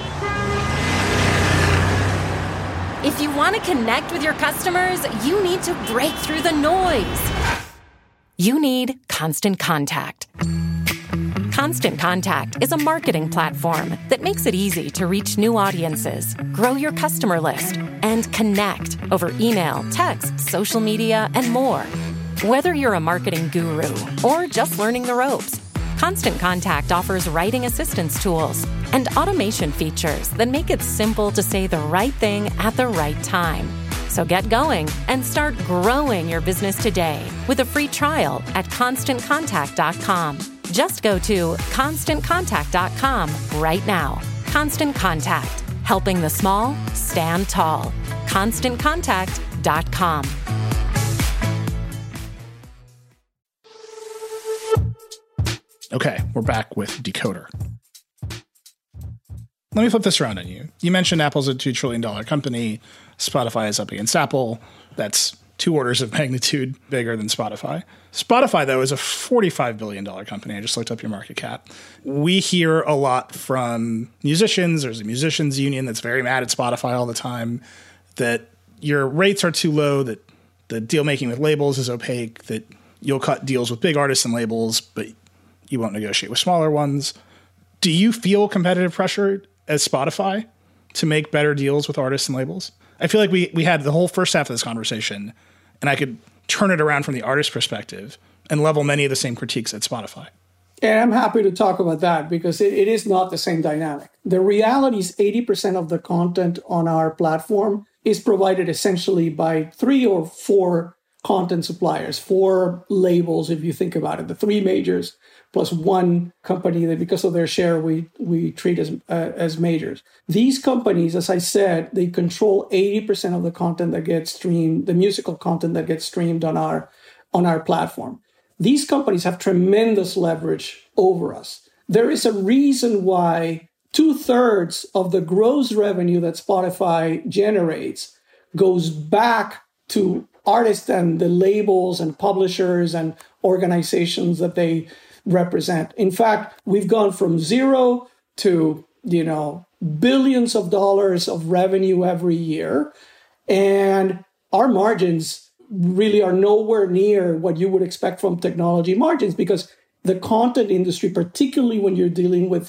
If you want to connect with your customers, you need to break through the noise. You need Constant Contact. Constant Contact is a marketing platform that makes it easy to reach new audiences, grow your customer list, and connect over email, text, social media, and more. Whether you're a marketing guru or just learning the ropes, Constant Contact offers writing assistance tools and automation features that make it simple to say the right thing at the right time. So get going and start growing your business today with a free trial at ConstantContact.com. Just go to ConstantContact.com right now. Constant Contact, helping the small stand tall. ConstantContact.com. Okay, we're back with Decoder. Let me flip this around on you. You mentioned Apple's a $2 trillion company. Spotify is up against Apple. That's 2 orders of magnitude bigger than Spotify. Spotify, though, is a $45 billion company. I just looked up your market cap. We hear a lot from musicians. There's a musicians union that's very mad at Spotify all the time, that your rates are too low, that the deal making with labels is opaque, that you'll cut deals with big artists and labels, but you won't negotiate with smaller ones. Do you feel competitive pressure as Spotify to make better deals with artists and labels? I feel like we had the whole first half of this conversation, and I could turn it around from the artist perspective and level many of the same critiques at Spotify. And I'm happy to talk about that because it is not the same dynamic. The reality is 80% of the content on our platform is provided essentially by 3 or 4 content suppliers, 4 labels, if you think about it, the 3 majors plus 1 company that because of their share we treat as majors. These companies, as I said, they control 80% of the content that gets streamed, the musical content that gets streamed on our platform. These companies have tremendous leverage over us. There is a reason why 2/3 of the gross revenue that Spotify generates goes back to artists and the labels and publishers and organizations that they represent. In fact, we've gone from zero to, billions of dollars of revenue every year. And our margins really are nowhere near what you would expect from technology margins, because the content industry, particularly when you're dealing with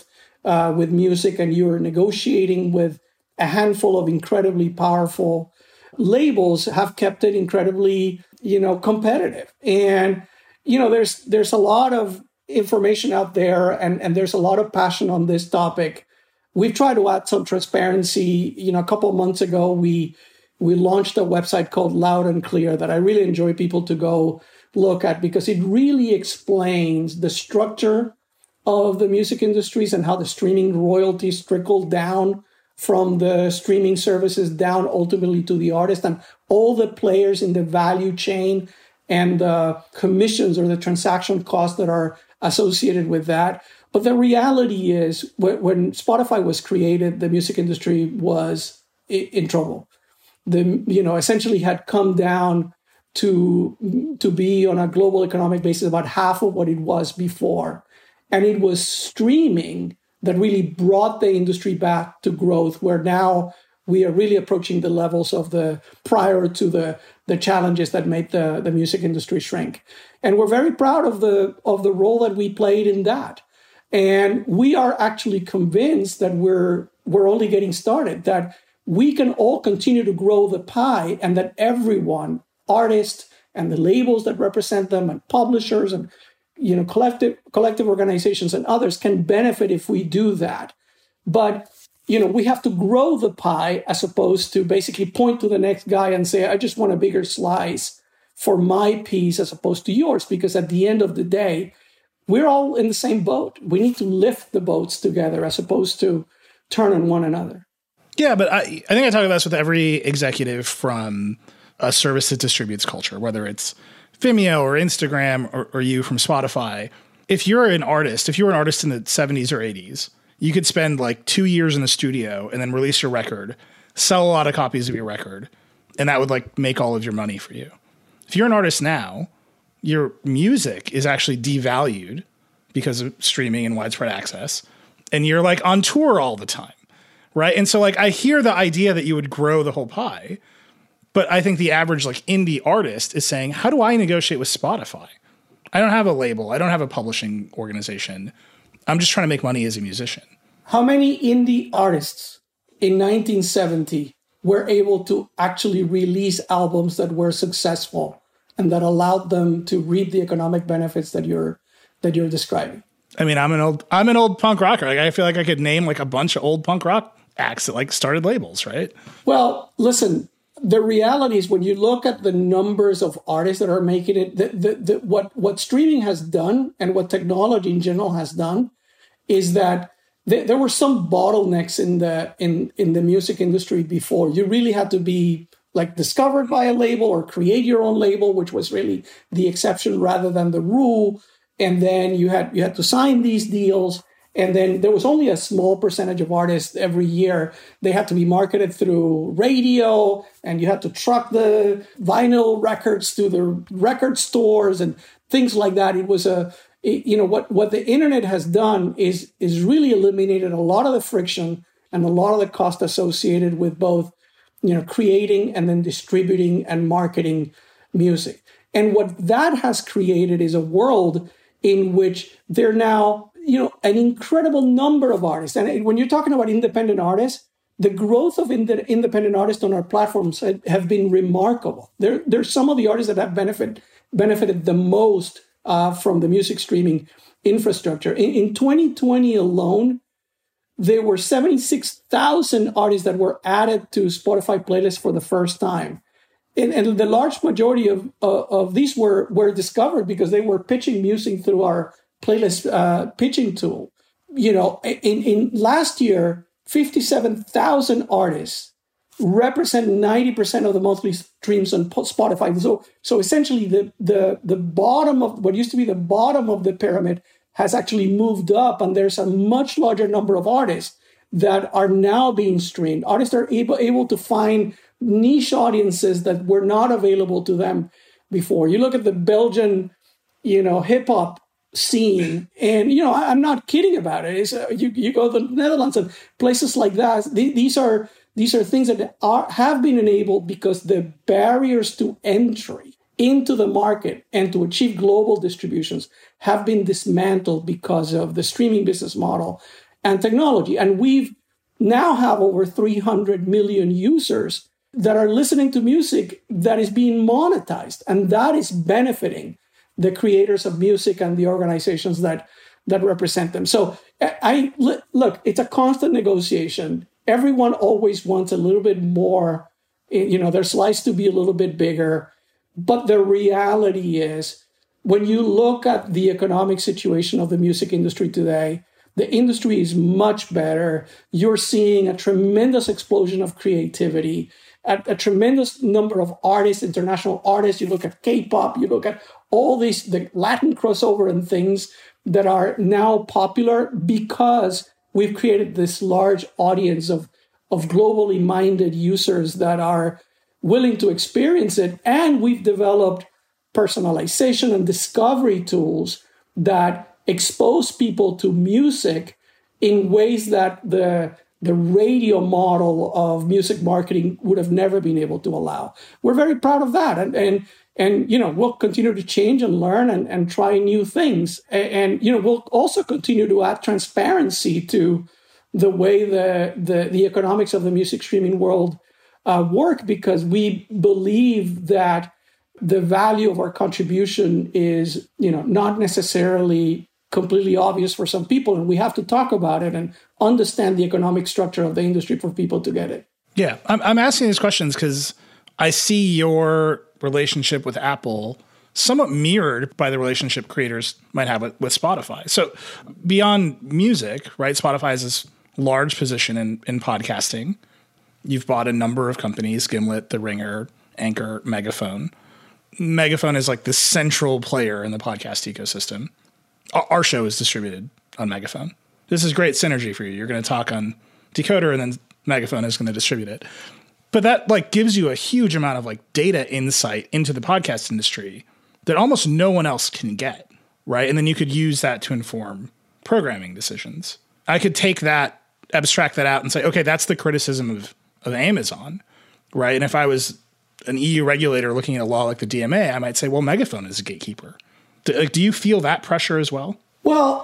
music and you're negotiating with a handful of incredibly powerful labels, have kept it incredibly, competitive. And, there's a lot of information out there and there's a lot of passion on this topic. We've tried to add some transparency. A couple of months ago, we launched a website called Loud and Clear that I really enjoy people to go look at, because it really explains the structure of the music industries and how the streaming royalties trickle down from the streaming services down ultimately to the artist, and all the players in the value chain and the commissions or the transaction costs that are associated with that. But the reality is, when Spotify was created, the music industry was in trouble. Essentially had come down to be on a global economic basis about half of what it was before. And it was streaming that really brought the industry back to growth, where now we are really approaching the levels of the prior to the challenges that made the music industry shrink. And we're very proud of the role that we played in that. And we are actually convinced that we're only getting started, that we can all continue to grow the pie, and that everyone, artists and the labels that represent them and publishers and collective organizations and others, can benefit if we do that. But we have to grow the pie, as opposed to basically point to the next guy and say, I just want a bigger slice for my piece as opposed to yours. Because at the end of the day, we're all in the same boat. We need to lift the boats together as opposed to turn on one another. Yeah, but I think I talk about this with every executive from a service that distributes culture, whether it's Vimeo or Instagram or you from Spotify. If you were an artist in the 70s or 80s, you could spend like 2 years in the studio and then release your record, sell a lot of copies of your record, and that would like make all of your money for you. If you're an artist now, your music is actually devalued because of streaming and widespread access, and you're like on tour all the time, right? And so like I hear the idea that you would grow the whole pie, but I think the average like indie artist is saying, how do I negotiate with Spotify? I don't have a label. I don't have a publishing organization. I'm just trying to make money as a musician. How many indie artists in 1970 were able to actually release albums that were successful and that allowed them to reap the economic benefits that you're describing? I mean, I'm an old punk rocker. Like, I feel like I could name like a bunch of old punk rock acts that like started labels, right? Well, listen, the reality is when you look at the numbers of artists that are making it, what streaming has done and what technology in general has done is that there were some bottlenecks in the music industry before. You really had to be like discovered by a label or create your own label, which was really the exception rather than the rule. And then you had to sign these deals. And then there was only a small percentage of artists every year. They had to be marketed through radio, and you had to truck the vinyl records to the record stores and things like that. It was what the internet has done is really eliminated a lot of the friction and a lot of the cost associated with both, creating and then distributing and marketing music. And what that has created is a world in which there are now, an incredible number of artists. And when you're talking about independent artists, the growth of independent artists on our platforms have been remarkable. There's some of the artists that have benefited the most from the music streaming infrastructure. In 2020 alone, there were 76,000 artists that were added to Spotify playlists for the first time. And the large majority of these were discovered because they were pitching music through our playlist pitching tool. In last year, 57,000 artists represent 90% of the monthly streams on Spotify. So essentially, the bottom of what used to be the bottom of the pyramid has actually moved up, and there's a much larger number of artists that are now being streamed. Artists are able to find niche audiences that were not available to them before. You look at the Belgian, hip hop scene, and I'm not kidding about it. It's, you go to the Netherlands and places like that. These are things that have been enabled because the barriers to entry into the market and to achieve global distributions have been dismantled because of the streaming business model and technology. And we've now have over 300 million users that are listening to music that is being monetized, and that is benefiting the creators of music and the organizations that represent them. So look, it's a constant negotiation. Everyone always wants a little bit more, their slice to be a little bit bigger. But the reality is, when you look at the economic situation of the music industry today, the industry is much better. You're seeing a tremendous explosion of creativity, a tremendous number of artists, international artists. You look at K-pop, you look at all these, the Latin crossover and things that are now popular because we've created this large audience of globally minded users that are willing to experience it. And we've developed personalization and discovery tools that expose people to music in ways that the radio model of music marketing would have never been able to allow. We're very proud of that. And we'll continue to change and learn and try new things. And we'll also continue to add transparency to the way the economics of the music streaming world work, because we believe that the value of our contribution is, not necessarily completely obvious for some people, and we have to talk about it and understand the economic structure of the industry for people to get it. Yeah, I'm asking these questions because I see your relationship with Apple somewhat mirrored by the relationship creators might have with Spotify. So beyond music, right, Spotify has this large position in podcasting. You've bought a number of companies, Gimlet, The Ringer, Anchor, Megaphone. Megaphone is like the central player in the podcast ecosystem. Our show is distributed on Megaphone. This is great synergy for you. You're going to talk on Decoder, and then Megaphone is going to distribute it. But that gives you a huge amount of data insight into the podcast industry that almost no one else can get, right? And then you could use that to inform programming decisions. I could take that, abstract that out and say, okay, that's the criticism of Amazon, right? And if I was an EU regulator looking at a law like the DMA, I might say, well, Megaphone is a gatekeeper. Do you feel that pressure as well? Well,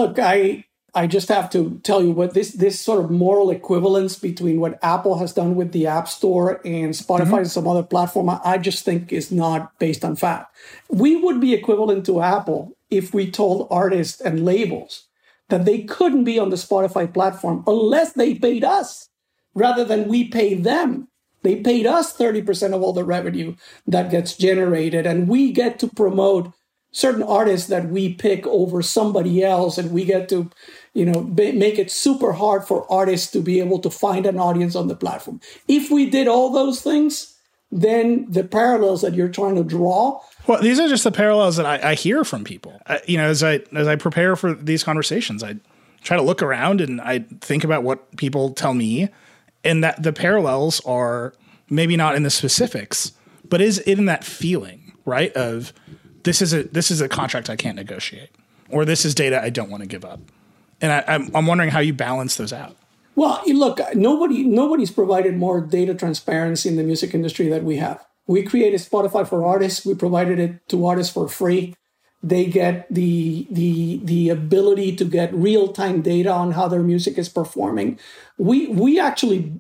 I just have to tell you what this sort of moral equivalence between what Apple has done with the App Store and Spotify and some other platform, I just think is not based on fact. We would be equivalent to Apple if we told artists and labels that they couldn't be on the Spotify platform unless they paid us rather than we pay them. They paid us 30% of all the revenue that gets generated, and we get to promote certain artists that we pick over somebody else, and we get to, make it super hard for artists to be able to find an audience on the platform. If we did all those things, then the parallels that you're trying to draw. Well, these are just the parallels that I hear from people. As I prepare for these conversations, I try to look around and I think about what people tell me, and that the parallels are maybe not in the specifics, but is in that feeling, right? Of this is a contract I can't negotiate, or this is data I don't want to give up. And I'm wondering how you balance those out. Well, look, nobody's provided more data transparency in the music industry that we have. We created Spotify for artists. We provided it to artists for free. They get the ability to get real-time data on how their music is performing. We actually,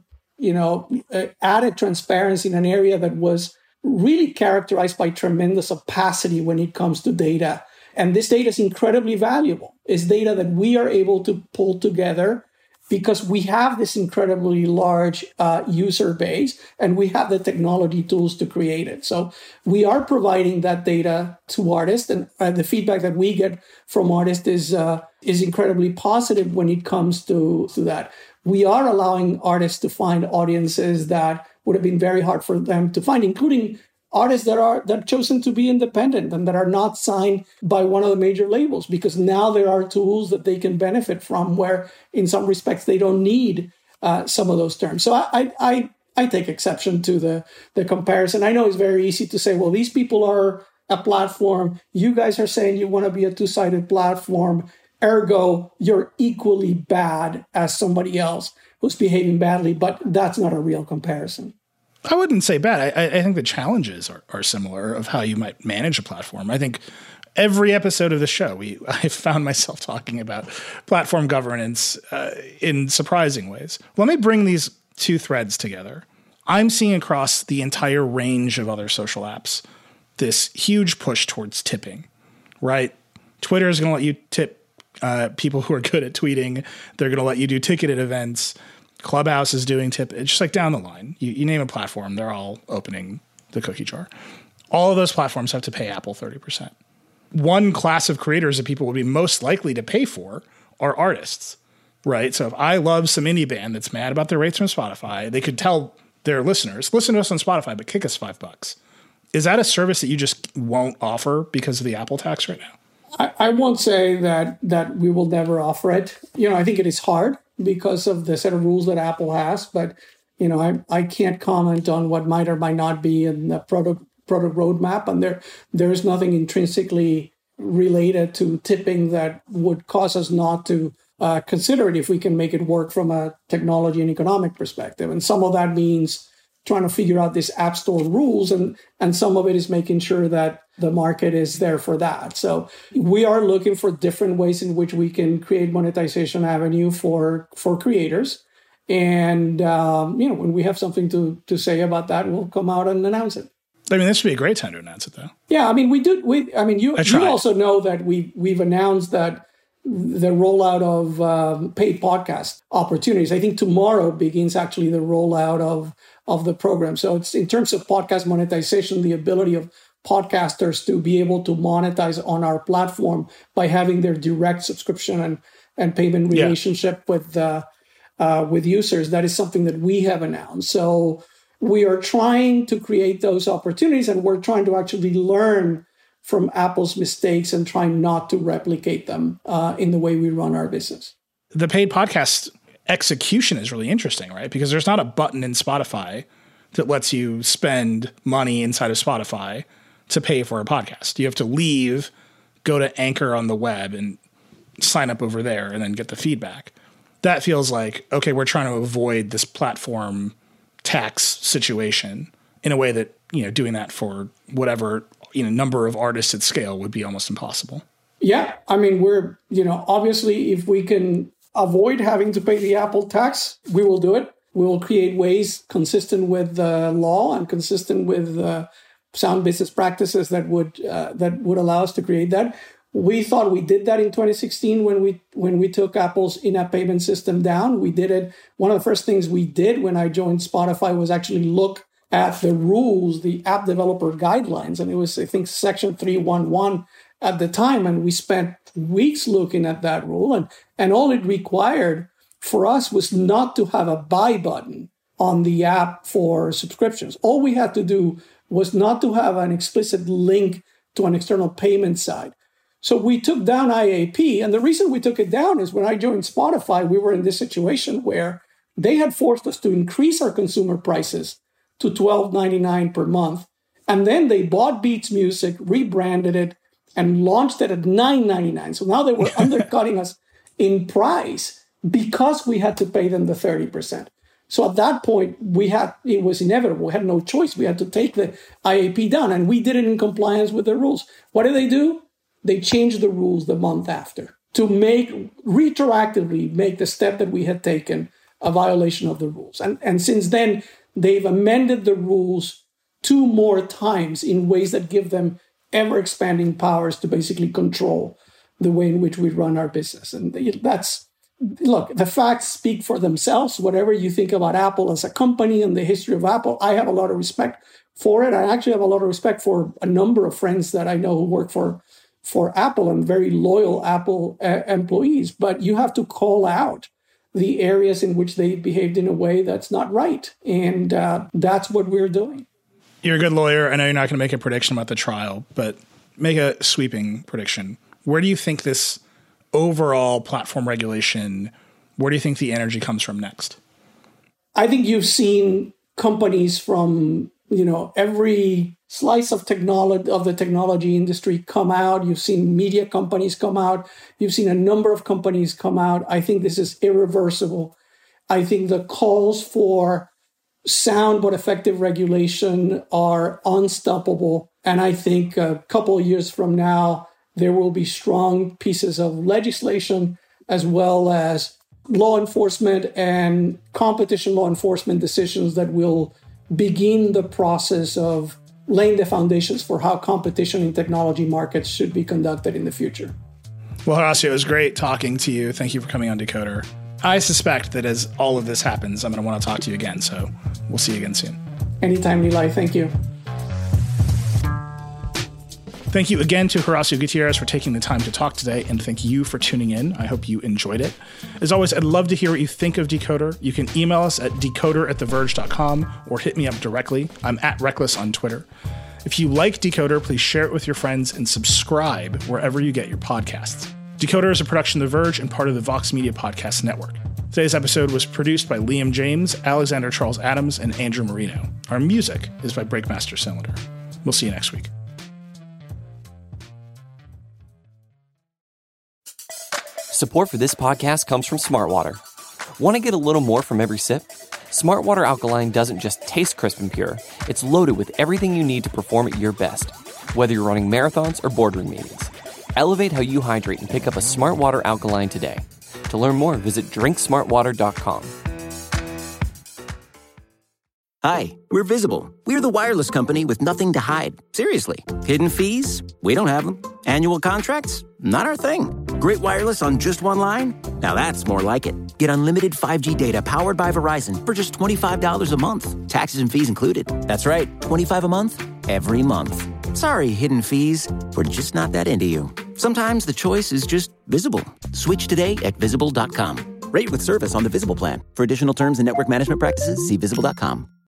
added transparency in an area that was really characterized by tremendous opacity when it comes to data. And this data is incredibly valuable. It's data that we are able to pull together because we have this incredibly large user base and we have the technology tools to create it. So we are providing that data to artists, and the feedback that we get from artists is incredibly positive when it comes to that. We are allowing artists to find audiences that would have been very hard for them to find, including artists that chosen to be independent and that are not signed by one of the major labels, because now there are tools that they can benefit from where in some respects they don't need some of those terms. So I I take exception to the comparison. I know it's very easy to say, well, these people are a platform. You guys are saying you want to be a two-sided platform. Ergo, you're equally bad as somebody else who's behaving badly. But that's not a real comparison. I wouldn't say bad. I think the challenges are similar of how you might manage a platform. I think every episode of the show, I found myself talking about platform governance in surprising ways. Let me bring these two threads together. I'm seeing across the entire range of other social apps this huge push towards tipping, right? Twitter is going to let you tip people who are good at tweeting. They're going to let you do ticketed events. Clubhouse is doing tip. It's just like down the line. You name a platform, they're all opening the cookie jar. All of those platforms have to pay Apple 30%. One class of creators that people would be most likely to pay for are artists, right? So if I love some indie band that's mad about their rates from Spotify, they could tell their listeners, listen to us on Spotify, but kick us $5. Is that a service that you just won't offer because of the Apple tax right now? I won't say that we will never offer it. I think it is hard because of the set of rules that Apple has, but I can't comment on what might or might not be in the product roadmap, and there is nothing intrinsically related to tipping that would cause us not to consider it if we can make it work from a technology and economic perspective. And some of that means trying to figure out these app store rules, and some of it is making sure that the market is there for that. So we are looking for different ways in which we can create monetization avenue for creators. And when we have something to say about that, we'll come out and announce it. I mean, this would be a great time to announce it, though. Yeah, I mean, you also know that we've announced that the rollout of paid podcast opportunities. I think tomorrow begins actually the rollout of the program. So it's in terms of podcast monetization, the ability of podcasters to be able to monetize on our platform by having their direct subscription and payment relationship with users. That is something that we have announced. So we are trying to create those opportunities, and we're trying to actually learn from Apple's mistakes and trying not to replicate them in the way we run our business. The paid podcast execution is really interesting, right? Because there's not a button in Spotify that lets you spend money inside of Spotify to pay for a podcast. You have to leave, go to Anchor on the web and sign up over there and then get the feedback. That feels like, okay, we're trying to avoid this platform tax situation in a way that, doing that for whatever, number of artists at scale would be almost impossible. Yeah. I mean, we're, obviously if we can avoid having to pay the Apple tax, we will do it. We will create ways consistent with the law and consistent with sound business practices that would allow us to create that. We thought we did that in 2016 when we took Apple's in-app payment system down. We did it. One of the first things we did when I joined Spotify was actually look at the rules, the app developer guidelines. And it was, I think, section 311 at the time. And we spent weeks looking at that rule. And all it required for us was not to have a buy button on the app for subscriptions. All we had to do was not to have an explicit link to an external payment side. So we took down IAP. And the reason we took it down is when I joined Spotify, we were in this situation where they had forced us to increase our consumer prices to $12.99 per month. And then they bought Beats Music, rebranded it, and launched it at $9.99. So now they were undercutting us in price because we had to pay them the 30%. So at that point, it was inevitable. We had no choice. We had to take the IAP down, and we did it in compliance with the rules. What did they do? They changed the rules the month after to retroactively make the step that we had taken a violation of the rules. And since then, they've amended the rules 2 more times in ways that give them ever-expanding powers to basically control the way in which we run our business. And look, the facts speak for themselves. Whatever you think about Apple as a company and the history of Apple, I have a lot of respect for it. I actually have a lot of respect for a number of friends that I know who work for Apple and very loyal Apple employees. But you have to call out the areas in which they behaved in a way that's not right. And that's what we're doing. You're a good lawyer. I know you're not going to make a prediction about the trial, but make a sweeping prediction. Where do you think this overall platform regulation, where do you think the energy comes from next? I think you've seen companies from, every slice of the technology industry come out. You've seen media companies come out. You've seen a number of companies come out. I think this is irreversible. I think the calls for sound but effective regulation are unstoppable. And I think a couple of years from now, there will be strong pieces of legislation as well as law enforcement and competition law enforcement decisions that will begin the process of laying the foundations for how competition in technology markets should be conducted in the future. Well, Horacio, it was great talking to you. Thank you for coming on Decoder. I suspect that as all of this happens, I'm going to want to talk to you again. So we'll see you again soon. Anytime, Nilay. Thank you. Thank you again to Horacio Gutierrez for taking the time to talk today, and thank you for tuning in. I hope you enjoyed it. As always, I'd love to hear what you think of Decoder. You can email us at decoder@theverge.com or hit me up directly. I'm @Reckless on Twitter. If you like Decoder, please share it with your friends and subscribe wherever you get your podcasts. Decoder is a production of The Verge and part of the Vox Media Podcast Network. Today's episode was produced by Liam James, Alexander Charles Adams, and Andrew Marino. Our music is by Breakmaster Cylinder. We'll see you next week. Support for this podcast comes from Smartwater. Want to get a little more from every sip? Smartwater Alkaline doesn't just taste crisp and pure, it's loaded with everything you need to perform at your best, whether you're running marathons or boardroom meetings. Elevate how you hydrate and pick up a Smartwater Alkaline today. To learn more, visit drinksmartwater.com. Hi, we're Visible. We're the wireless company with nothing to hide. Seriously. Hidden fees? We don't have them. Annual contracts? Not our thing. Great wireless on just one line? Now that's more like it. Get unlimited 5G data powered by Verizon for just $25 a month. Taxes and fees included. That's right, $25 a month, every month. Sorry, hidden fees. We're just not that into you. Sometimes the choice is just Visible. Switch today at Visible.com. Rate with service on the Visible plan. For additional terms and network management practices, see Visible.com.